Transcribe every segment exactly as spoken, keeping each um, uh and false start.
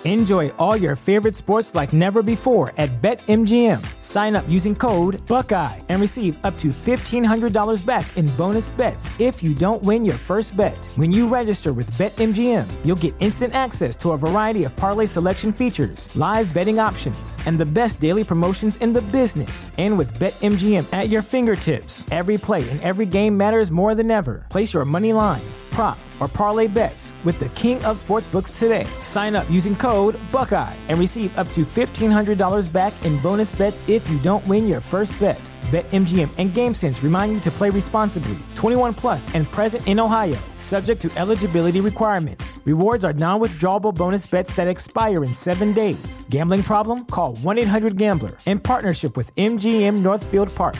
Enjoy all your favorite sports like never before at BetMGM. Sign up using code Buckeye and receive up to fifteen hundred dollars back in bonus bets if you don't win your first bet. When you register with BetMGM, you'll get instant access to a variety of parlay selection features, live betting options, and the best daily promotions in the business. And with BetMGM at your fingertips, every play and every game matters more than ever. Place your money line, prop, or parlay bets with the king of sportsbooks today. Sign up using code Buckeye and receive up to fifteen hundred dollars back in bonus bets if you don't win your first bet. BetMGM and GameSense remind you to play responsibly. twenty-one plus and present in Ohio, subject to eligibility requirements. Rewards are non-withdrawable bonus bets that expire in seven days. Gambling problem? Call one eight hundred gambler in partnership with M G M Northfield Park.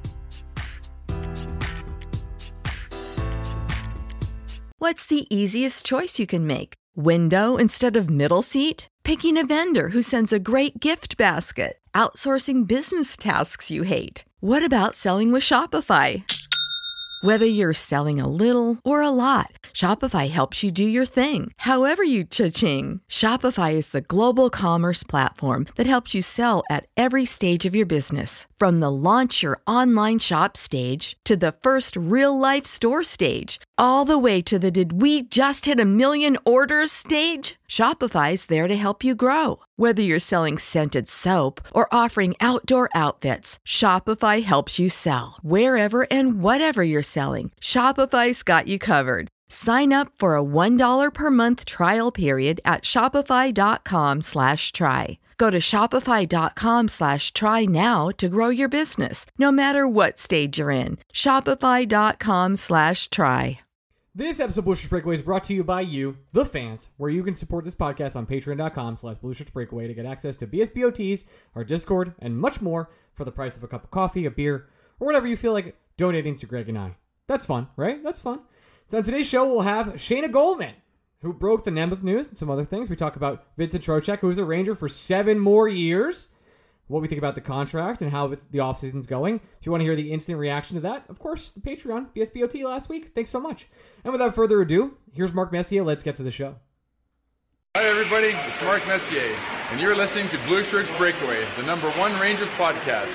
What's the easiest choice you can make? Window instead of middle seat? Picking a vendor who sends a great gift basket? Outsourcing business tasks you hate? What about selling with Shopify? Whether you're selling a little or a lot, Shopify helps you do your thing, however you cha-ching. Shopify is the global commerce platform that helps you sell at every stage of your business. From the launch your online shop stage to the first real-life store stage, all the way to the did we just hit a million orders stage. Shopify's there to help you grow. Whether you're selling scented soap or offering outdoor outfits, Shopify helps you sell. Wherever and whatever you're selling, Shopify's got you covered. Sign up for a one dollar per month trial period at shopify.com slash try. Go to shopify.com slash try now to grow your business, no matter what stage you're in. Shopify.com slash try. This episode of Blue Shirts Breakaway is brought to you by you, the fans, where you can support this podcast on patreon.com slash Blue Shirts Breakaway to get access to B S B O Ts, our Discord, and much more for the price of a cup of coffee, a beer, or whatever you feel like donating to Greg and I. That's fun, right? That's fun. So on today's show, we'll have Shayna Goldman, who broke the Nemeth news and some other things. We talk about Vincent Trocheck, who is a Ranger for seven more years, what we think about the contract and how the offseason's going. If you want to hear the instant reaction to that, of course, the Patreon, B S B O T last week. Thanks so much. And without further ado, here's Mark Messier. Let's get to the show. Hi, everybody. It's Mark Messier, and you're listening to Blue Shirts Breakaway, the number one Rangers podcast.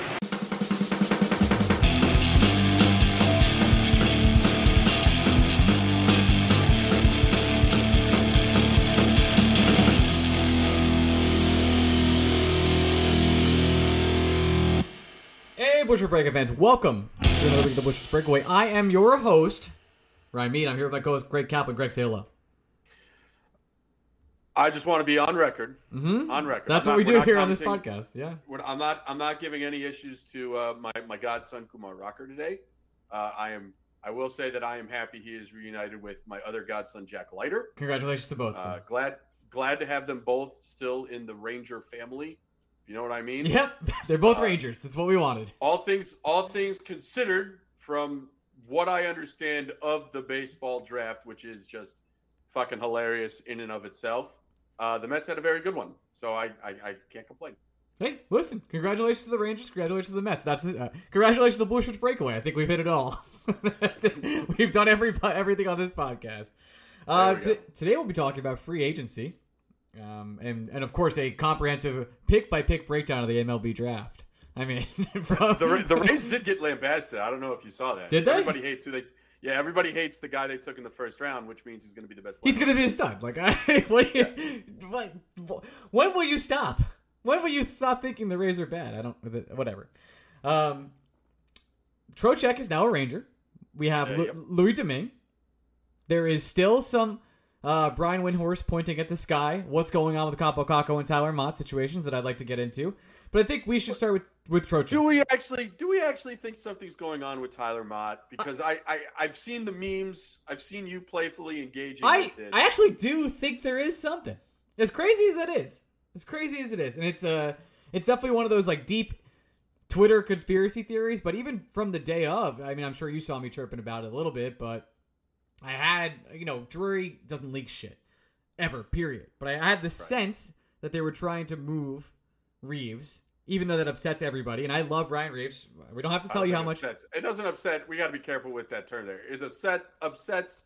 Blue Shirts Breakaway fans, welcome to another week of the Blue Shirts Breakaway. I am your host, Ryan Mead. I'm here with my co-host, Greg Kaplan. Greg, say hello. I just want to be on record. Mm-hmm. On record. That's I'm what not, we do here on this podcast. Yeah. We're, I'm not. I'm not giving any issues to uh, my my godson Kumar Rocker today. Uh, I am. I will say that I am happy he is reunited with my other godson Jack Leiter. Congratulations to both. Uh, glad glad to have them both still in the Ranger family. You know what I mean? Yep, they're both uh, Rangers. That's what we wanted. All things, all things considered, from what I understand of the baseball draft, which is just fucking hilarious in and of itself, uh, the Mets had a very good one. So I, I, I can't complain. Hey, listen! Congratulations to the Rangers. Congratulations to the Mets. That's uh, congratulations to the Blue Shirts Breakaway. I think we've hit it all. We've done every everything on this podcast. Uh, we t- today we'll be talking about free agency. Um, and, and of course, a comprehensive pick-by-pick breakdown of the M L B draft. I mean, from... the the Rays did get lambasted. I don't know if you saw that. Did they? Everybody hates who they. Yeah, everybody hates the guy they took in the first round, which means he's going to be the best player. He's going to be a stud. Like, I, what, yeah. what, when will you stop? When will you stop thinking the Rays are bad? I don't. Whatever. Um, Trocheck is now a Ranger. We have yeah, Lu- yep. Louis Domingue. There is still some. Uh, Brian Windhorst pointing at the sky. What's going on with the Kaapo Kakko and Tyler Mott situations that I'd like to get into. But I think we should start with, with Trocheck. Do we actually do we actually think something's going on with Tyler Mott? Because I, I, I've seen the memes. I've seen you playfully engaging I, with it. I actually do think there is something. As crazy as it is. As crazy as it is. And it's uh, it's definitely one of those like deep Twitter conspiracy theories. But even from the day of, I mean, I'm sure you saw me chirping about it a little bit, but I had, you know, Drury doesn't leak shit. Ever, period. But I had the right. sense that they were trying to move Reeves, even though that upsets everybody. And I love Ryan Reeves. We don't have to tell you how much. Upsets. It doesn't upset. We got to be careful with that term there. It upset, upsets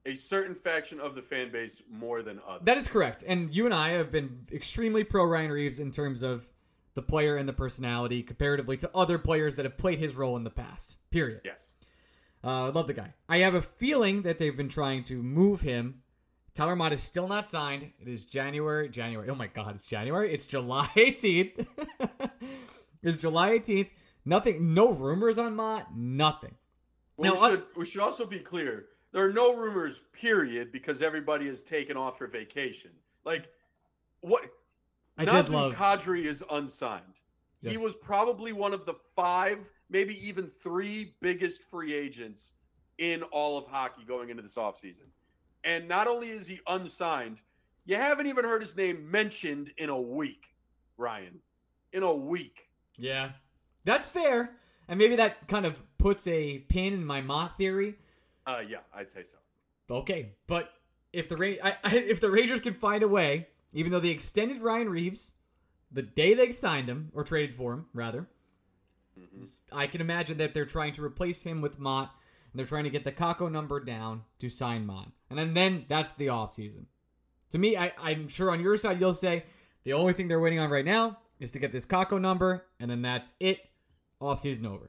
a certain faction of the fan base more than others. That is correct. And you and I have been extremely pro Ryan Reaves in terms of the player and the personality comparatively to other players that have played his role in the past. Period. Yes. I uh, love the guy. I have a feeling that they've been trying to move him. Tyler Mott is still not signed. It is January. January. Oh my God, it's January. It's July eighteenth. It's July eighteenth. Nothing. No rumors on Mott. Nothing. Well, now, we, should, uh, we should also be clear. There are no rumors, period, because everybody has taken off for vacation. Like, what? I Nazem did love... Kadri is unsigned. Yes. He was probably one of the five, maybe even three biggest free agents in all of hockey going into this offseason. And not only is he unsigned, you haven't even heard his name mentioned in a week, Ryan. In a week. Yeah, that's fair. And maybe that kind of puts a pin in my Mott theory. Uh, yeah, I'd say so. Okay, but if the Ra- I, I, if the Rangers can find a way, even though they extended Ryan Reaves the day they signed him, or traded for him, rather, mm-hmm. I can imagine that they're trying to replace him with Mott, and they're trying to get the Kakko number down to sign Mott. And then, then that's the offseason. To me, I, I'm sure on your side you'll say the only thing they're waiting on right now is to get this Kakko number, and then that's it. Offseason over.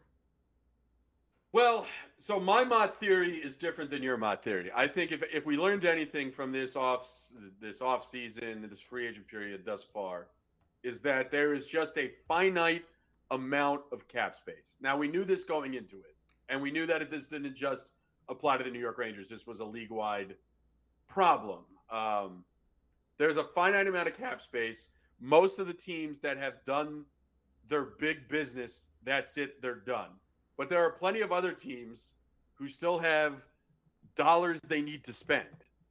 Well, so my Mott theory is different than your Mott theory. I think if if we learned anything from this off this off season, this free agent period thus far, is that there is just a finite amount of cap space. Now, we knew this going into it, and we knew that this didn't just apply to the New York Rangers. This was a league-wide problem. Um, there's a finite amount of cap space. Most of the teams that have done their big business, that's it, they're done. But there are plenty of other teams who still have dollars they need to spend.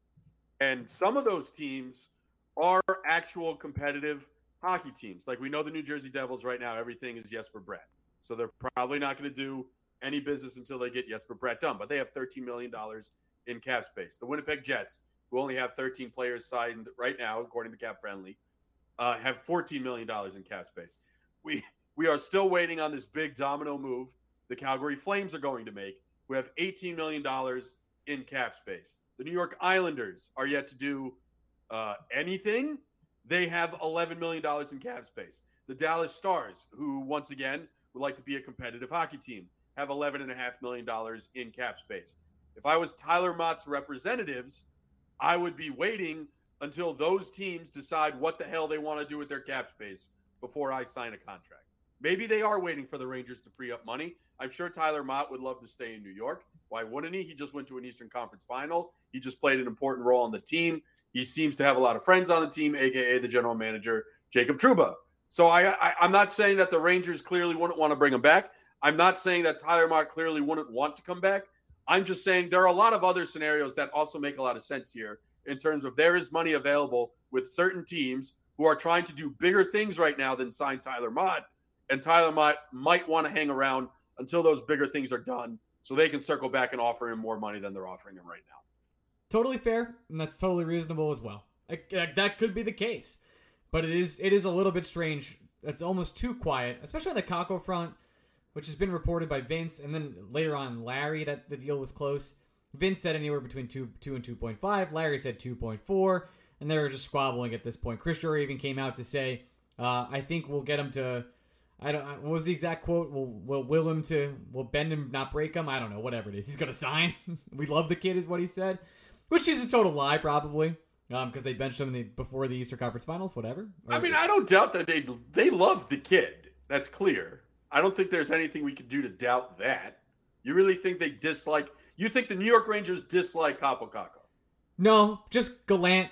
And some of those teams are actual competitive hockey teams. Like we know the New Jersey Devils right now, everything is Jesper Bratt. So they're probably not going to do any business until they get Jesper Bratt done. But they have thirteen million dollars in cap space. The Winnipeg Jets, who only have thirteen players signed right now, according to Cap Friendly, uh, have fourteen million dollars in cap space. We we are still waiting on this big domino move the Calgary Flames are going to make. We have eighteen million dollars in cap space. The New York Islanders are yet to do uh, anything. They have eleven million dollars in cap space. The Dallas Stars, who once again would like to be a competitive hockey team, have eleven point five million dollars in cap space. If I was Tyler Mott's representatives, I would be waiting until those teams decide what the hell they want to do with their cap space before I sign a contract. Maybe they are waiting for the Rangers to free up money. I'm sure Tyler Mott would love to stay in New York. Why wouldn't he? He just went to an Eastern Conference final. He just played an important role on the team. He seems to have a lot of friends on the team, a k a the general manager, Jacob Trouba. So I, I, I'm not saying that the Rangers clearly wouldn't want to bring him back. I'm not saying that Tyler Mott clearly wouldn't want to come back. I'm just saying there are a lot of other scenarios that also make a lot of sense here in terms of there is money available with certain teams who are trying to do bigger things right now than sign Tyler Mott. And Tyler Mott might want to hang around until those bigger things are done so they can circle back and offer him more money than they're offering him right now. Totally fair, and that's totally reasonable as well. Like, that could be the case. But it is it is a little bit strange. It's almost too quiet, especially on the Kakko front, which has been reported by Vince, and then later on Larry that the deal was close. Vince said anywhere between two, two and two point five. Larry said two point four, and they were just squabbling at this point. Chris Drury even came out to say, uh, I think we'll get him to... I don't. What was the exact quote? We'll we'll will him to we'll bend him, not break him. I don't know. Whatever it is, he's gonna sign. We love the kid, is what he said, which is a total lie, probably, um, because they benched him in the, before the Eastern Conference Finals. Whatever. Or, I mean, I don't doubt that they they love the kid. That's clear. I don't think there's anything we could do to doubt that. You really think they dislike? You think the New York Rangers dislike Kaapo Kakko? No, just Gallant.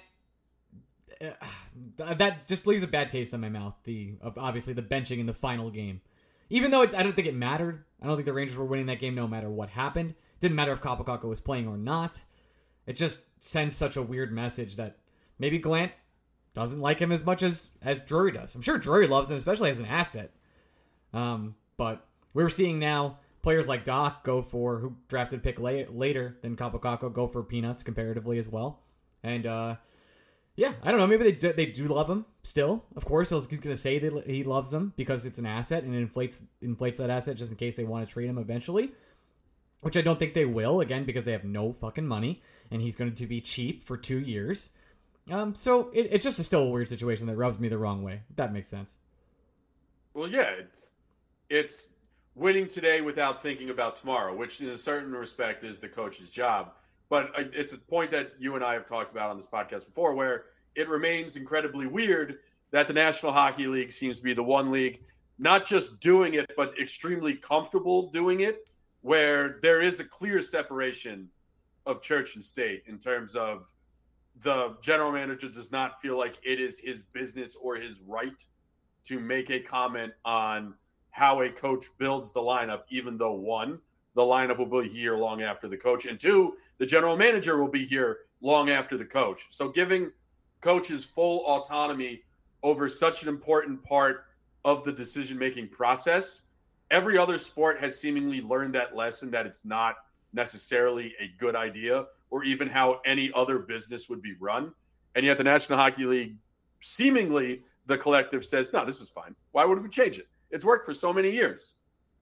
Uh, that just leaves a bad taste in my mouth. The of obviously the benching in the final game, even though it, I don't think it mattered. I don't think the Rangers were winning that game no matter what happened. Didn't matter if Kaapo Kakko was playing or not. It just sends such a weird message that maybe Gallant doesn't like him as much as as Drury does. I'm sure Drury loves him, especially as an asset. Um, but we're seeing now players like Doc go for who drafted pick lay, later than Kaapo Kakko go for peanuts comparatively as well, and. uh Yeah, I don't know. Maybe they do, they do love him still. Of course, he's going to say that he loves them because it's an asset and it inflates inflates that asset just in case they want to trade him eventually. which I don't think they will, again, because they have no fucking money, and he's going to be cheap for two years. Um, so it, it's just a still a weird situation that rubs me the wrong way. If that makes sense. Well, yeah, it's it's winning today without thinking about tomorrow, which in a certain respect is the coach's job. But it's a point that you and I have talked about on this podcast before, where it remains incredibly weird that the National Hockey League seems to be the one league not just doing it, but extremely comfortable doing it, where there is a clear separation of church and state in terms of the general manager does not feel like it is his business or his right to make a comment on how a coach builds the lineup, even though, one, the lineup will be here long after the coach, and two, the general manager will be here long after the coach. So giving coaches full autonomy over such an important part of the decision-making process, every other sport has seemingly learned that lesson, that it's not necessarily a good idea or even how any other business would be run. And yet the National Hockey League, seemingly the collective says, no, this is fine. Why would we change it? It's worked for so many years.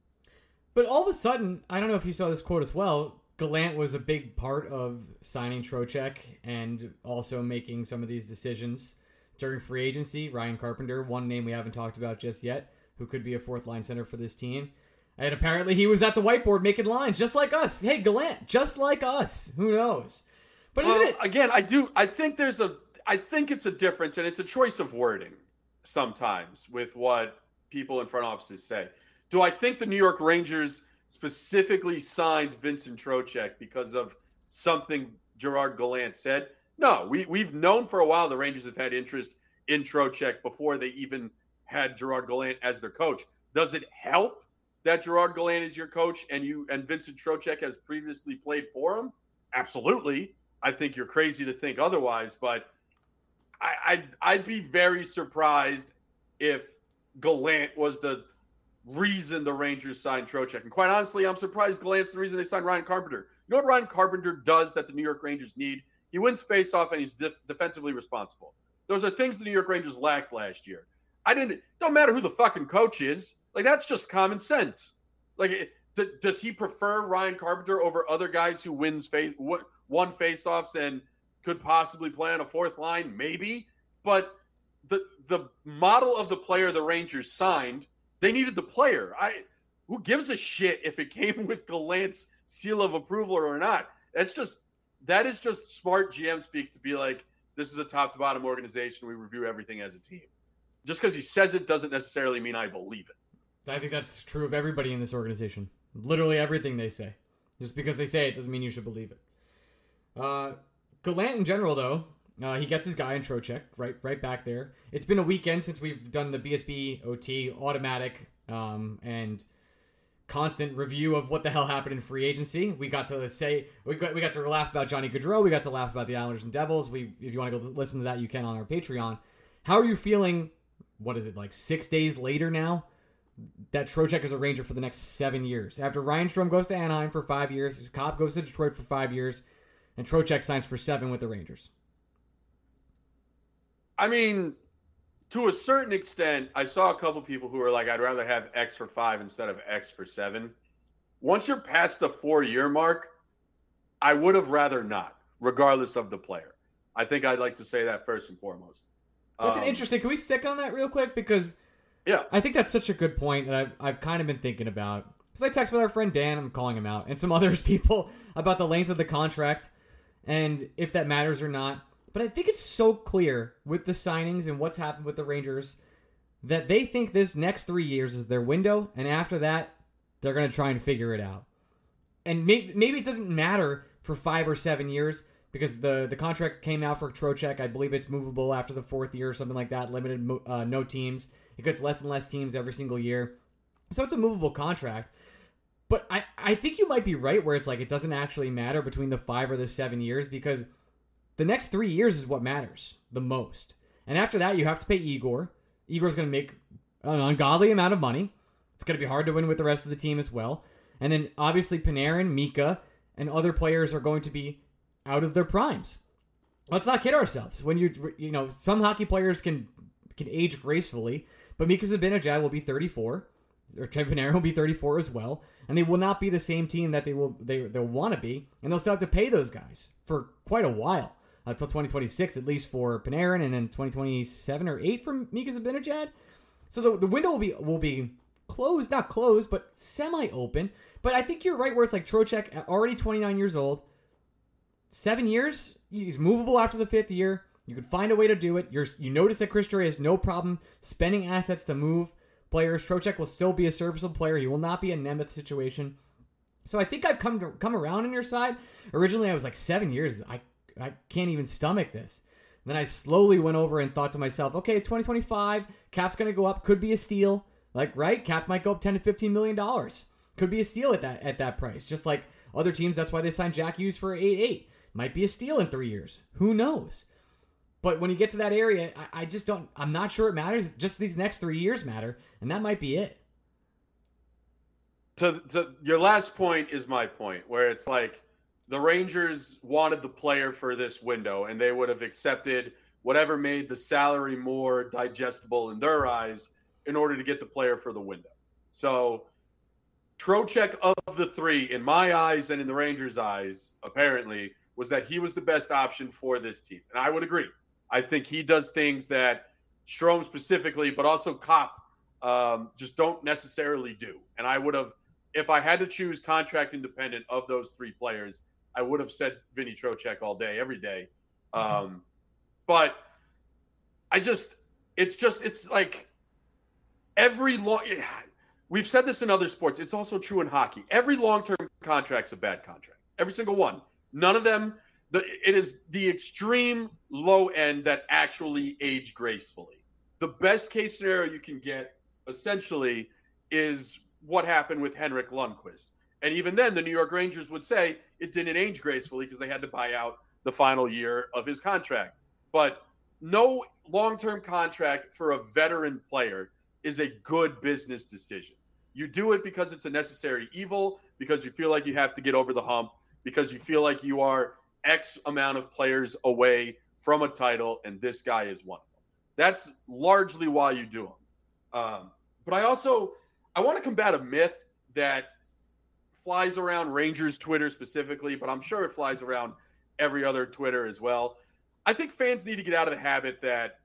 But all of a sudden, I don't know if you saw this quote as well, Gallant was a big part of signing Trocheck and also making some of these decisions during free agency. Ryan Carpenter, one name we haven't talked about just yet, who could be a fourth line center for this team. And apparently he was at the whiteboard making lines just like us. Hey, Gallant, just like us. Who knows? But well, isn't it? Again, I do. I think there's a. I think it's a difference, and it's a choice of wording sometimes with what people in front offices say. Do I think the New York Rangers specifically signed Vincent Trocheck because of something Gerard Gallant said? No, we, we've known for a while the Rangers have had interest in Trocheck before they even had Gerard Gallant as their coach. Does it help that Gerard Gallant is your coach and you and Vincent Trocheck has previously played for him? Absolutely. I think you're crazy to think otherwise, but I, I'd, I'd be very surprised if Gallant was the reason the Rangers signed Trocheck. And quite honestly, I'm surprised Gallant's the reason they signed Ryan Carpenter. You know what Ryan Carpenter does that the New York Rangers need? He wins faceoff and he's def- defensively responsible. Those are things the New York Rangers lacked last year. I didn't. Don't matter who the fucking coach is. Like, that's just common sense. Like, d- does he prefer Ryan Carpenter over other guys who wins face w- won faceoffs and could possibly play on a fourth line? Maybe, but the the model of the player the Rangers signed, they needed the player. I who gives a shit if it came with Gallant's seal of approval or not? That's just that is just smart G M speak to be like, this is a top to bottom organization. We review everything as a team. Just because he says it doesn't necessarily mean I believe it. I think that's true of everybody in this organization. Literally everything they say. Just because they say it doesn't mean you should believe it. Uh, Gallant in general, though, uh, he gets his guy in Trocheck right, right back there. It's been a weekend since we've done the B S B O T automatic um, and constant review of what the hell happened in free agency. We got to say we got we got to laugh about Johnny Gaudreau. We got to laugh about the Islanders and Devils. We, if you want to go listen to that, you can on our Patreon. How are you feeling? What is it, like six days later now, that Trocheck is a Ranger for the next seven years? After Ryan Strome goes to Anaheim for five years, Cobb goes to Detroit for five years, and Trocheck signs for seven with the Rangers. I mean, to a certain extent, I saw a couple people who were like, I'd rather have X for five instead of X for seven. Once you're past the four-year mark, I would have rather not, regardless of the player. I think I'd like to say that first and foremost. That's um, an interesting. Can we stick on that real quick? Because yeah, I think that's such a good point that I've, I've kind of been thinking about. Because I texted with our friend Dan, I'm calling him out, and some others people about the length of the contract and if that matters or not. But I think it's so clear with the signings and what's happened with the Rangers that they think this next three years is their window, and after that, they're going to try and figure it out. And maybe, maybe it doesn't matter for five or seven years because the, the contract came out for Trocheck. I believe it's movable after the fourth year or something like that. Limited uh, no teams. It gets less and less teams every single year. So it's a movable contract. But I, I think you might be right where it's like it doesn't actually matter between the five or the seven years because the next three years is what matters the most. And after that, you have to pay Igor. Igor's going to make an ungodly amount of money. It's going to be hard to win with the rest of the team as well. And then obviously Panarin, Mika, and other players are going to be out of their primes. Let's not kid ourselves. When you you know, some hockey players can can age gracefully, but Mika Zibanejad will be thirty-four. or Panarin will be thirty-four as well, and they will not be the same team that they will they they'll want to be, and they'll still have to pay those guys for quite a while until uh, twenty twenty-six at least for Panarin, and then twenty twenty-seven or eight for Mika Zibanejad. So the the window will be will be closed, not closed, but semi-open. But I think you're right where it's like Trocheck, already twenty-nine years old, seven years, he's movable after the fifth year. You could find a way to do it. You're, you notice that Chris Drury has no problem spending assets to move players. Trocheck will still be a serviceable player. He will not be a Nemeth situation. So I think I've come to come around on your side. Originally, I was like, seven years. I, I can't even stomach this. And then I slowly went over and thought to myself, okay, twenty twenty-five, Cap's going to go up. Could be a steal. Like, right? Cap might go up ten to fifteen million dollars. Could be a steal at that at that price. Just like other teams, that's why they signed Jack Hughes for eight eight. Might be a steal in three years. Who knows? But when you get to that area, I, I just don't, I'm not sure it matters. Just these next three years matter, and that might be it. To, to your last point is my point, where it's like the Rangers wanted the player for this window, and they would have accepted whatever made the salary more digestible in their eyes in order to get the player for the window. So Trocheck of the three, in my eyes and in the Rangers' eyes, apparently, was that he was the best option for this team. And I would agree. I think he does things that Strome specifically, but also Kopp, um, just don't necessarily do. And I would have, if I had to choose contract independent of those three players, I would have said Vinny Trocheck all day, every day. Mm-hmm. Um, but I just, it's just, it's like every long, we've said this in other sports. It's also true in hockey. Every long-term contract's a bad contract. Every single one. None of them. The, it is the extreme low end that actually age gracefully. The best case scenario you can get, essentially, is what happened with Henrik Lundqvist. And even then, the New York Rangers would say it didn't age gracefully because they had to buy out the final year of his contract. But no long-term contract for a veteran player is a good business decision. You do it because it's a necessary evil, because you feel like you have to get over the hump, because you feel like you are X amount of players away from a title, and this guy is one of them. That's largely why you do them. Um, but I also, I want to combat a myth that flies around Rangers Twitter specifically, but I'm sure it flies around every other Twitter as well. I think fans need to get out of the habit that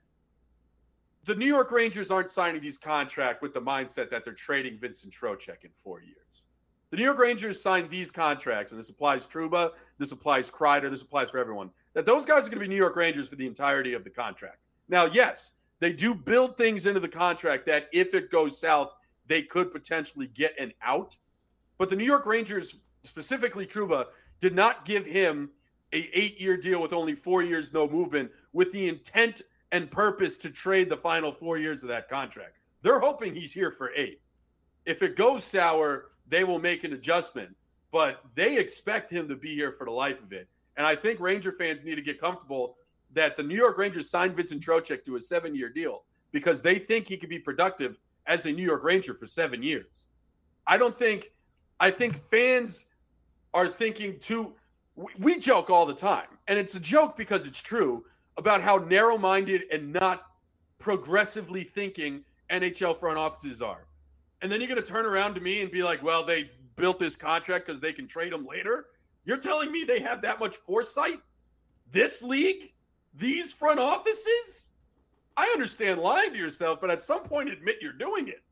the New York Rangers aren't signing these contracts with the mindset that they're trading Vincent Trocheck in four years. The New York Rangers signed these contracts, and this applies Trouba, this applies Kreider, this applies for everyone, that those guys are going to be New York Rangers for the entirety of the contract. Now, yes, they do build things into the contract that if it goes south, they could potentially get an out. But the New York Rangers, specifically Trouba, did not give him a eight-year deal with only four years, no movement, with the intent and purpose to trade the final four years of that contract. They're hoping he's here for eight. If it goes sour, they will make an adjustment, but they expect him to be here for the life of it. And I think Ranger fans need to get comfortable that the New York Rangers signed Vincent Trocheck to a seven-year deal because they think he could be productive as a New York Ranger for seven years. I don't think – I think fans are thinking too – we joke all the time, and it's a joke because it's true, about how narrow-minded and not progressively thinking N H L front offices are. And then you're going to turn around to me and be like, well, they built this contract because they can trade them later. You're telling me they have that much foresight? This league? These front offices? I understand lying to yourself, but at some point admit you're doing it.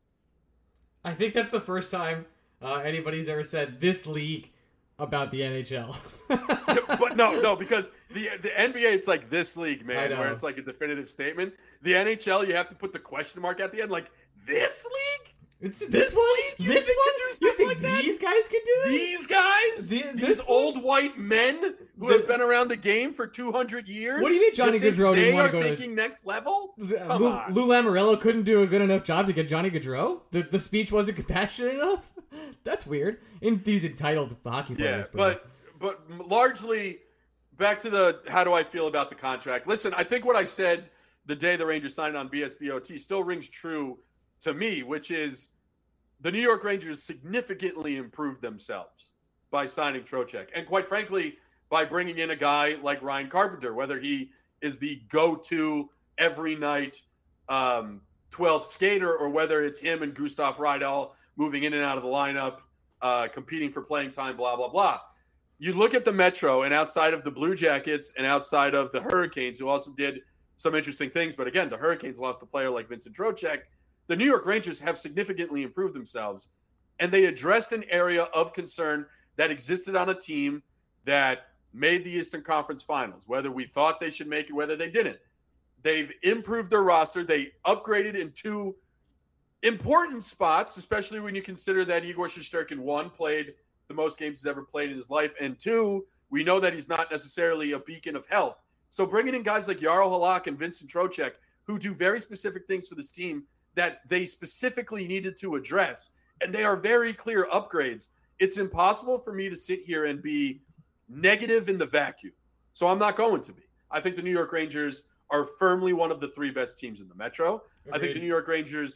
I think that's the first time uh, anybody's ever said this league about the N H L. But no, no, because the the N B A, it's like this league, man, where it's like a definitive statement. The N H L, you have to put the question mark at the end, like, this league? It's this, this one? You this think one? could do You think like that? these guys could do it? These guys? The, These old white men who the, have been around the game for two hundred years? What do you mean Johnny Gaudreau didn't want to go They are thinking to... next level? Uh, Come Lou, on. Lou Lamoriello couldn't do a good enough job to get Johnny Gaudreau? The, the speech wasn't compassionate enough? That's weird. In these entitled hockey players. Yeah, but, but largely, back to the how do I feel about the contract. Listen, I think what I said the day the Rangers signed on B S B O T still rings true to me, which is the New York Rangers significantly improved themselves by signing Trocheck. And quite frankly, by bringing in a guy like Ryan Carpenter, whether he is the go-to every night um, twelfth skater or whether it's him and Gustav Rydell moving in and out of the lineup, uh, competing for playing time, blah, blah, blah. You look at the Metro, and outside of the Blue Jackets and outside of the Hurricanes, who also did some interesting things, but again, the Hurricanes lost a player like Vincent Trocheck, the New York Rangers have significantly improved themselves, and they addressed an area of concern that existed on a team that made the Eastern Conference Finals, whether we thought they should make it, whether they didn't. They've improved their roster. They upgraded in two important spots, especially when you consider that Igor Shesterkin, one, played the most games he's ever played in his life, and two, we know that he's not necessarily a beacon of health. So bringing in guys like Jaro Halak and Vincent Trocheck, who do very specific things for this team that they specifically needed to address, and they are very clear upgrades. It's impossible for me to sit here and be negative in the vacuum. So I'm not going to be. I think the New York Rangers are firmly one of the three best teams in the Metro. Agreed. I think the New York Rangers,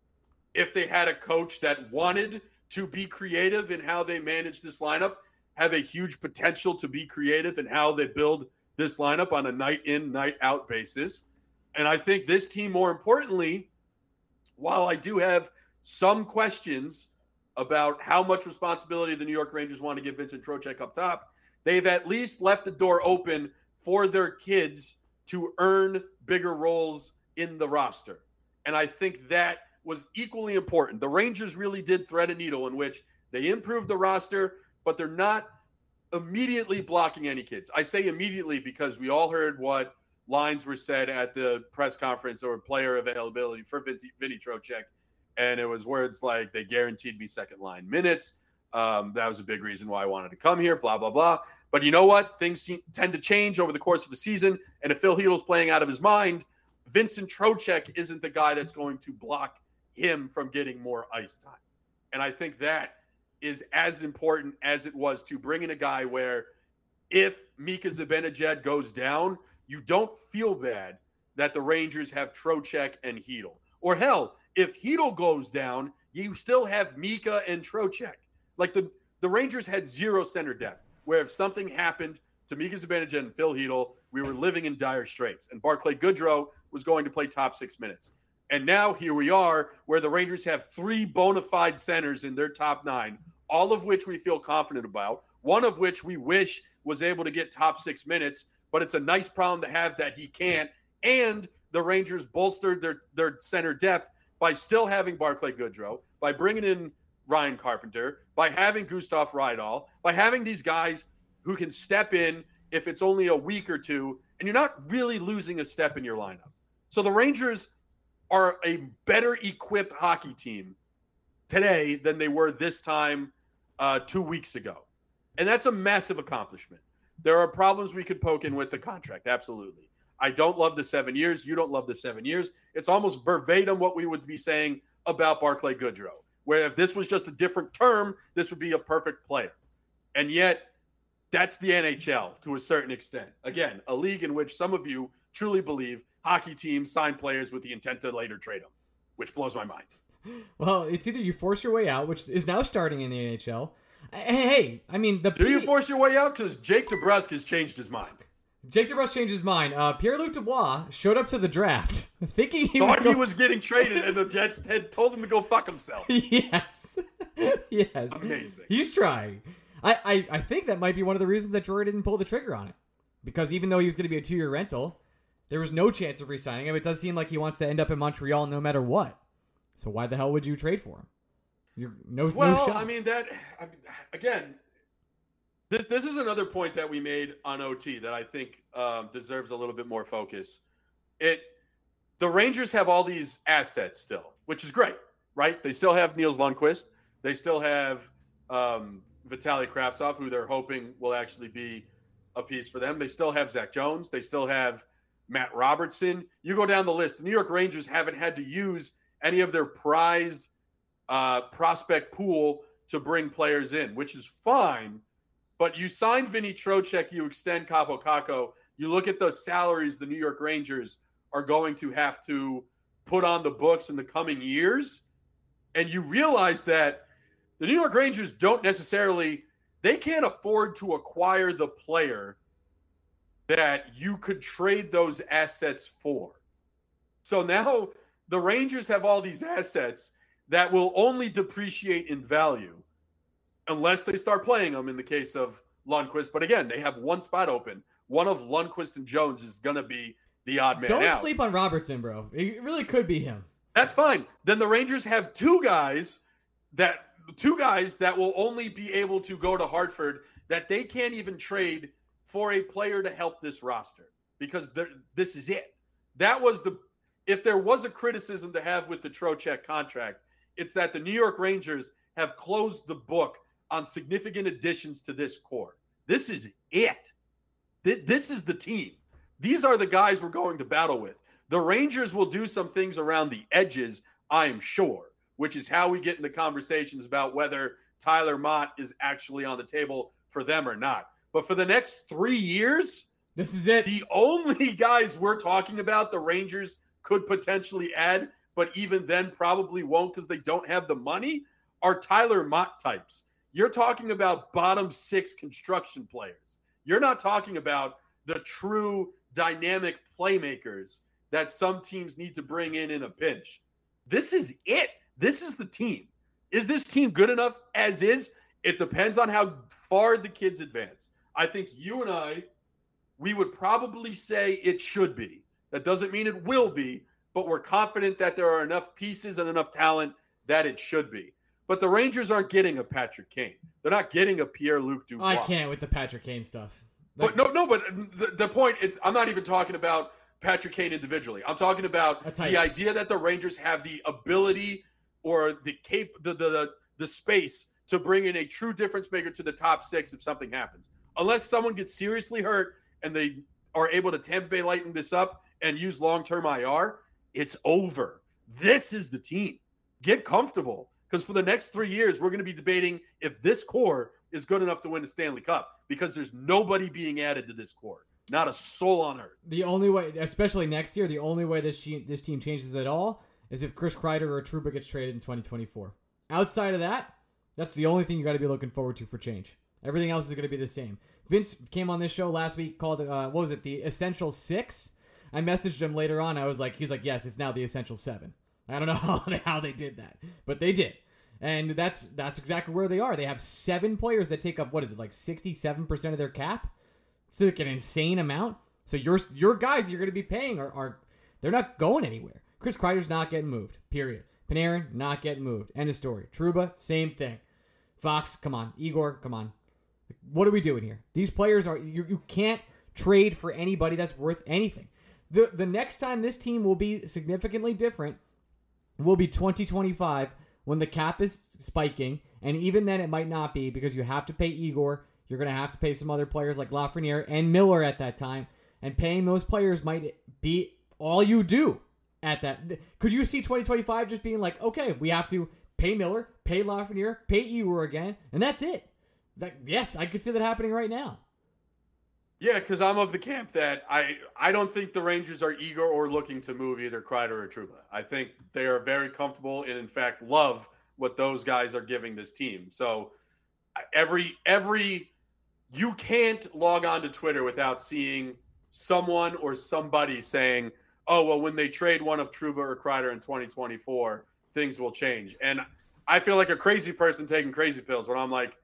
if they had a coach that wanted to be creative in how they manage this lineup, have a huge potential to be creative in how they build this lineup on a night in, night out basis. And I think this team, more importantly, while I do have some questions about how much responsibility the New York Rangers want to give Vincent Trocheck up top, they've at least left the door open for their kids to earn bigger roles in the roster. And I think that was equally important. The Rangers really did thread a needle in which they improved the roster, but they're not immediately blocking any kids. I say immediately because we all heard what lines were said at the press conference or player availability for Vinny, Vinny Trocheck. And it was words like, they guaranteed me second line minutes. Um, that was a big reason why I wanted to come here, blah, blah, blah. But you know what? Things seem, tend to change over the course of the season. And if Phil Heedle's playing out of his mind, Vincent Trocheck isn't the guy that's going to block him from getting more ice time. And I think that is as important as it was to bring in a guy where if Mika Zibanejad goes down, you don't feel bad that the Rangers have Trocheck and Heedle. Or hell, if Heedle goes down, you still have Mika and Trocheck. Like the, the Rangers had zero center depth, where if something happened to Mika Zibanejad and Phil Heedle, we were living in dire straits. And Barclay Goodrow was going to play top six minutes. And now here we are, where the Rangers have three bona fide centers in their top nine, all of which we feel confident about, one of which we wish was able to get top six minutes, but it's a nice problem to have that he can't. And the Rangers bolstered their, their center depth by still having Barclay Goodrow, by bringing in Ryan Carpenter, by having Gustav Rydal, by having these guys who can step in if it's only a week or two, and you're not really losing a step in your lineup. So the Rangers are a better equipped hockey team today than they were this time uh, two weeks ago. And that's a massive accomplishment. There are problems we could poke in with the contract, absolutely. I don't love the seven years. You don't love the seven years. It's almost verbatim what we would be saying about Barclay Goodrow, where if this was just a different term, this would be a perfect player. And yet, that's the N H L to a certain extent. Again, a league in which some of you truly believe hockey teams sign players with the intent to later trade them, which blows my mind. Well, it's either you force your way out, which is now starting in the N H L. Hey, hey I mean, the do P- you force your way out? Because Jake DeBrusk has changed his mind. Jake DeBrusk changed his mind. Uh, Pierre-Luc Dubois showed up to the draft thinking he thought would go- he was getting traded, and the Jets had told him to go fuck himself. Yes, yes, amazing. He's trying. I, I, I think that might be one of the reasons that Drury didn't pull the trigger on it, because even though he was going to be a two-year rental, there was no chance of re-signing him. It does seem like he wants to end up in Montreal no matter what. So why the hell would you trade for him? You're, no, well, no shot. I mean, that, I mean, again, this, this is another point that we made on O T that I think um, deserves a little bit more focus. It, the Rangers have all these assets still, which is great, right? They still have Niels Lundqvist. They still have um, Vitaly Kravtsov, who they're hoping will actually be a piece for them. They still have Zach Jones. They still have Matt Robertson. You go down the list. The New York Rangers haven't had to use any of their prized uh, prospect pool to bring players in, which is fine. But you sign Vinny Trocheck, you extend Capo Caco. You look at the salaries the New York Rangers are going to have to put on the books in the coming years, and you realize that the New York Rangers don't necessarily, they can't afford to acquire the player that you could trade those assets for. So now the Rangers have all these assets that will only depreciate in value unless they start playing them in the case of Lundqvist. But again, they have one spot open. One of Lundqvist and Jones is going to be the odd man Don't out. sleep on Robertson, bro. It really could be him. That's fine. Then the Rangers have two guys that two guys that will only be able to go to Hartford that they can't even trade for a player to help this roster because this is it. That was the if there was a criticism to have with the Trocheck contract, it's that the New York Rangers have closed the book on significant additions to this core. This is it. This is the team. These are the guys we're going to battle with. The Rangers will do some things around the edges, I am sure, which is how we get into conversations about whether Tyler Mott is actually on the table for them or not. But for the next three years, this is it. The only guys we're talking about the Rangers could potentially add, but even then probably won't because they don't have the money, are Tyler Mott types. You're talking about bottom six construction players. You're not talking about the true dynamic playmakers that some teams need to bring in in a pinch. This is it. This is the team. Is this team good enough as is? It depends on how far the kids advance. I think you and I, we would probably say it should be. That doesn't mean it will be, but we're confident that there are enough pieces and enough talent that it should be. But the Rangers aren't getting a Patrick Kane. They're not getting a Pierre-Luc Dubois. I can't with the Patrick Kane stuff. Like, but no, no, but the, the point, is, I'm not even talking about Patrick Kane individually. I'm talking about the idea that the Rangers have the ability or the cape, the, the the the space to bring in a true difference maker to the top six if something happens. Unless someone gets seriously hurt and they are able to Tampa Bay lighten this up and use long-term I R, it's over. This is the team. Get comfortable because for the next three years, we're going to be debating if this core is good enough to win the Stanley Cup because there's nobody being added to this core. Not a soul on earth. The only way, especially next year, the only way this team, this team changes at all is if Chris Kreider or Trouba gets traded in twenty twenty-four. Outside of that, that's the only thing you got to be looking forward to for change. Everything else is going to be the same. Vince came on this show last week called, uh, what was it, the Essential Six? I messaged him later on. I was like, he's like, yes, it's now the Essential Seven. I don't know how they, how they did that, but they did. And that's that's exactly where they are. They have seven players that take up, what is it, like sixty-seven percent of their cap? It's like an insane amount. So your your guys you're going to be paying are, are they're not going anywhere. Chris Kreider's not getting moved, period. Panarin, not getting moved. End of story. Trouba, same thing. Fox, come on. Igor, come on. What are we doing here? These players are, you, you can't trade for anybody that's worth anything. The, the next time this team will be significantly different will be twenty twenty-five when the cap is spiking. And even then it might not be because you have to pay Igor. You're going to have to pay some other players like Lafreniere and Miller at that time. And paying those players might be all you do at that. Could you see twenty twenty-five just being like, okay, we have to pay Miller, pay Lafreniere, pay Igor again, and that's it? That, yes, I could see that happening right now. Yeah, because I'm of the camp that I, I don't think the Rangers are eager or looking to move either Kreider or Trouba. I think they are very comfortable and, in fact, love what those guys are giving this team. So every every you can't log on to Twitter without seeing someone or somebody saying, oh, well, when they trade one of Trouba or Kreider in twenty twenty-four, things will change. And I feel like a crazy person taking crazy pills when I'm like,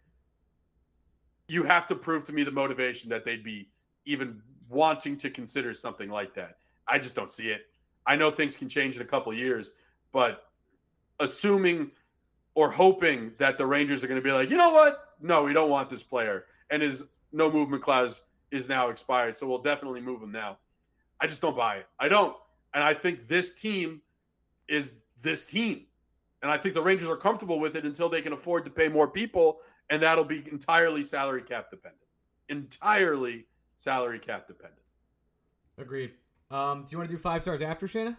you have to prove to me the motivation that they'd be even wanting to consider something like that. I just don't see it. I know things can change in a couple of years, but assuming or hoping that the Rangers are going to be like, you know what? No, we don't want this player. And his no movement clause is now expired, so we'll definitely move him now. I just don't buy it. I don't. And I think this team is this team. And I think the Rangers are comfortable with it until they can afford to pay more people, and that'll be entirely salary cap dependent. Entirely salary cap dependent. Agreed. Um, do you want to do five stars after, Shayna?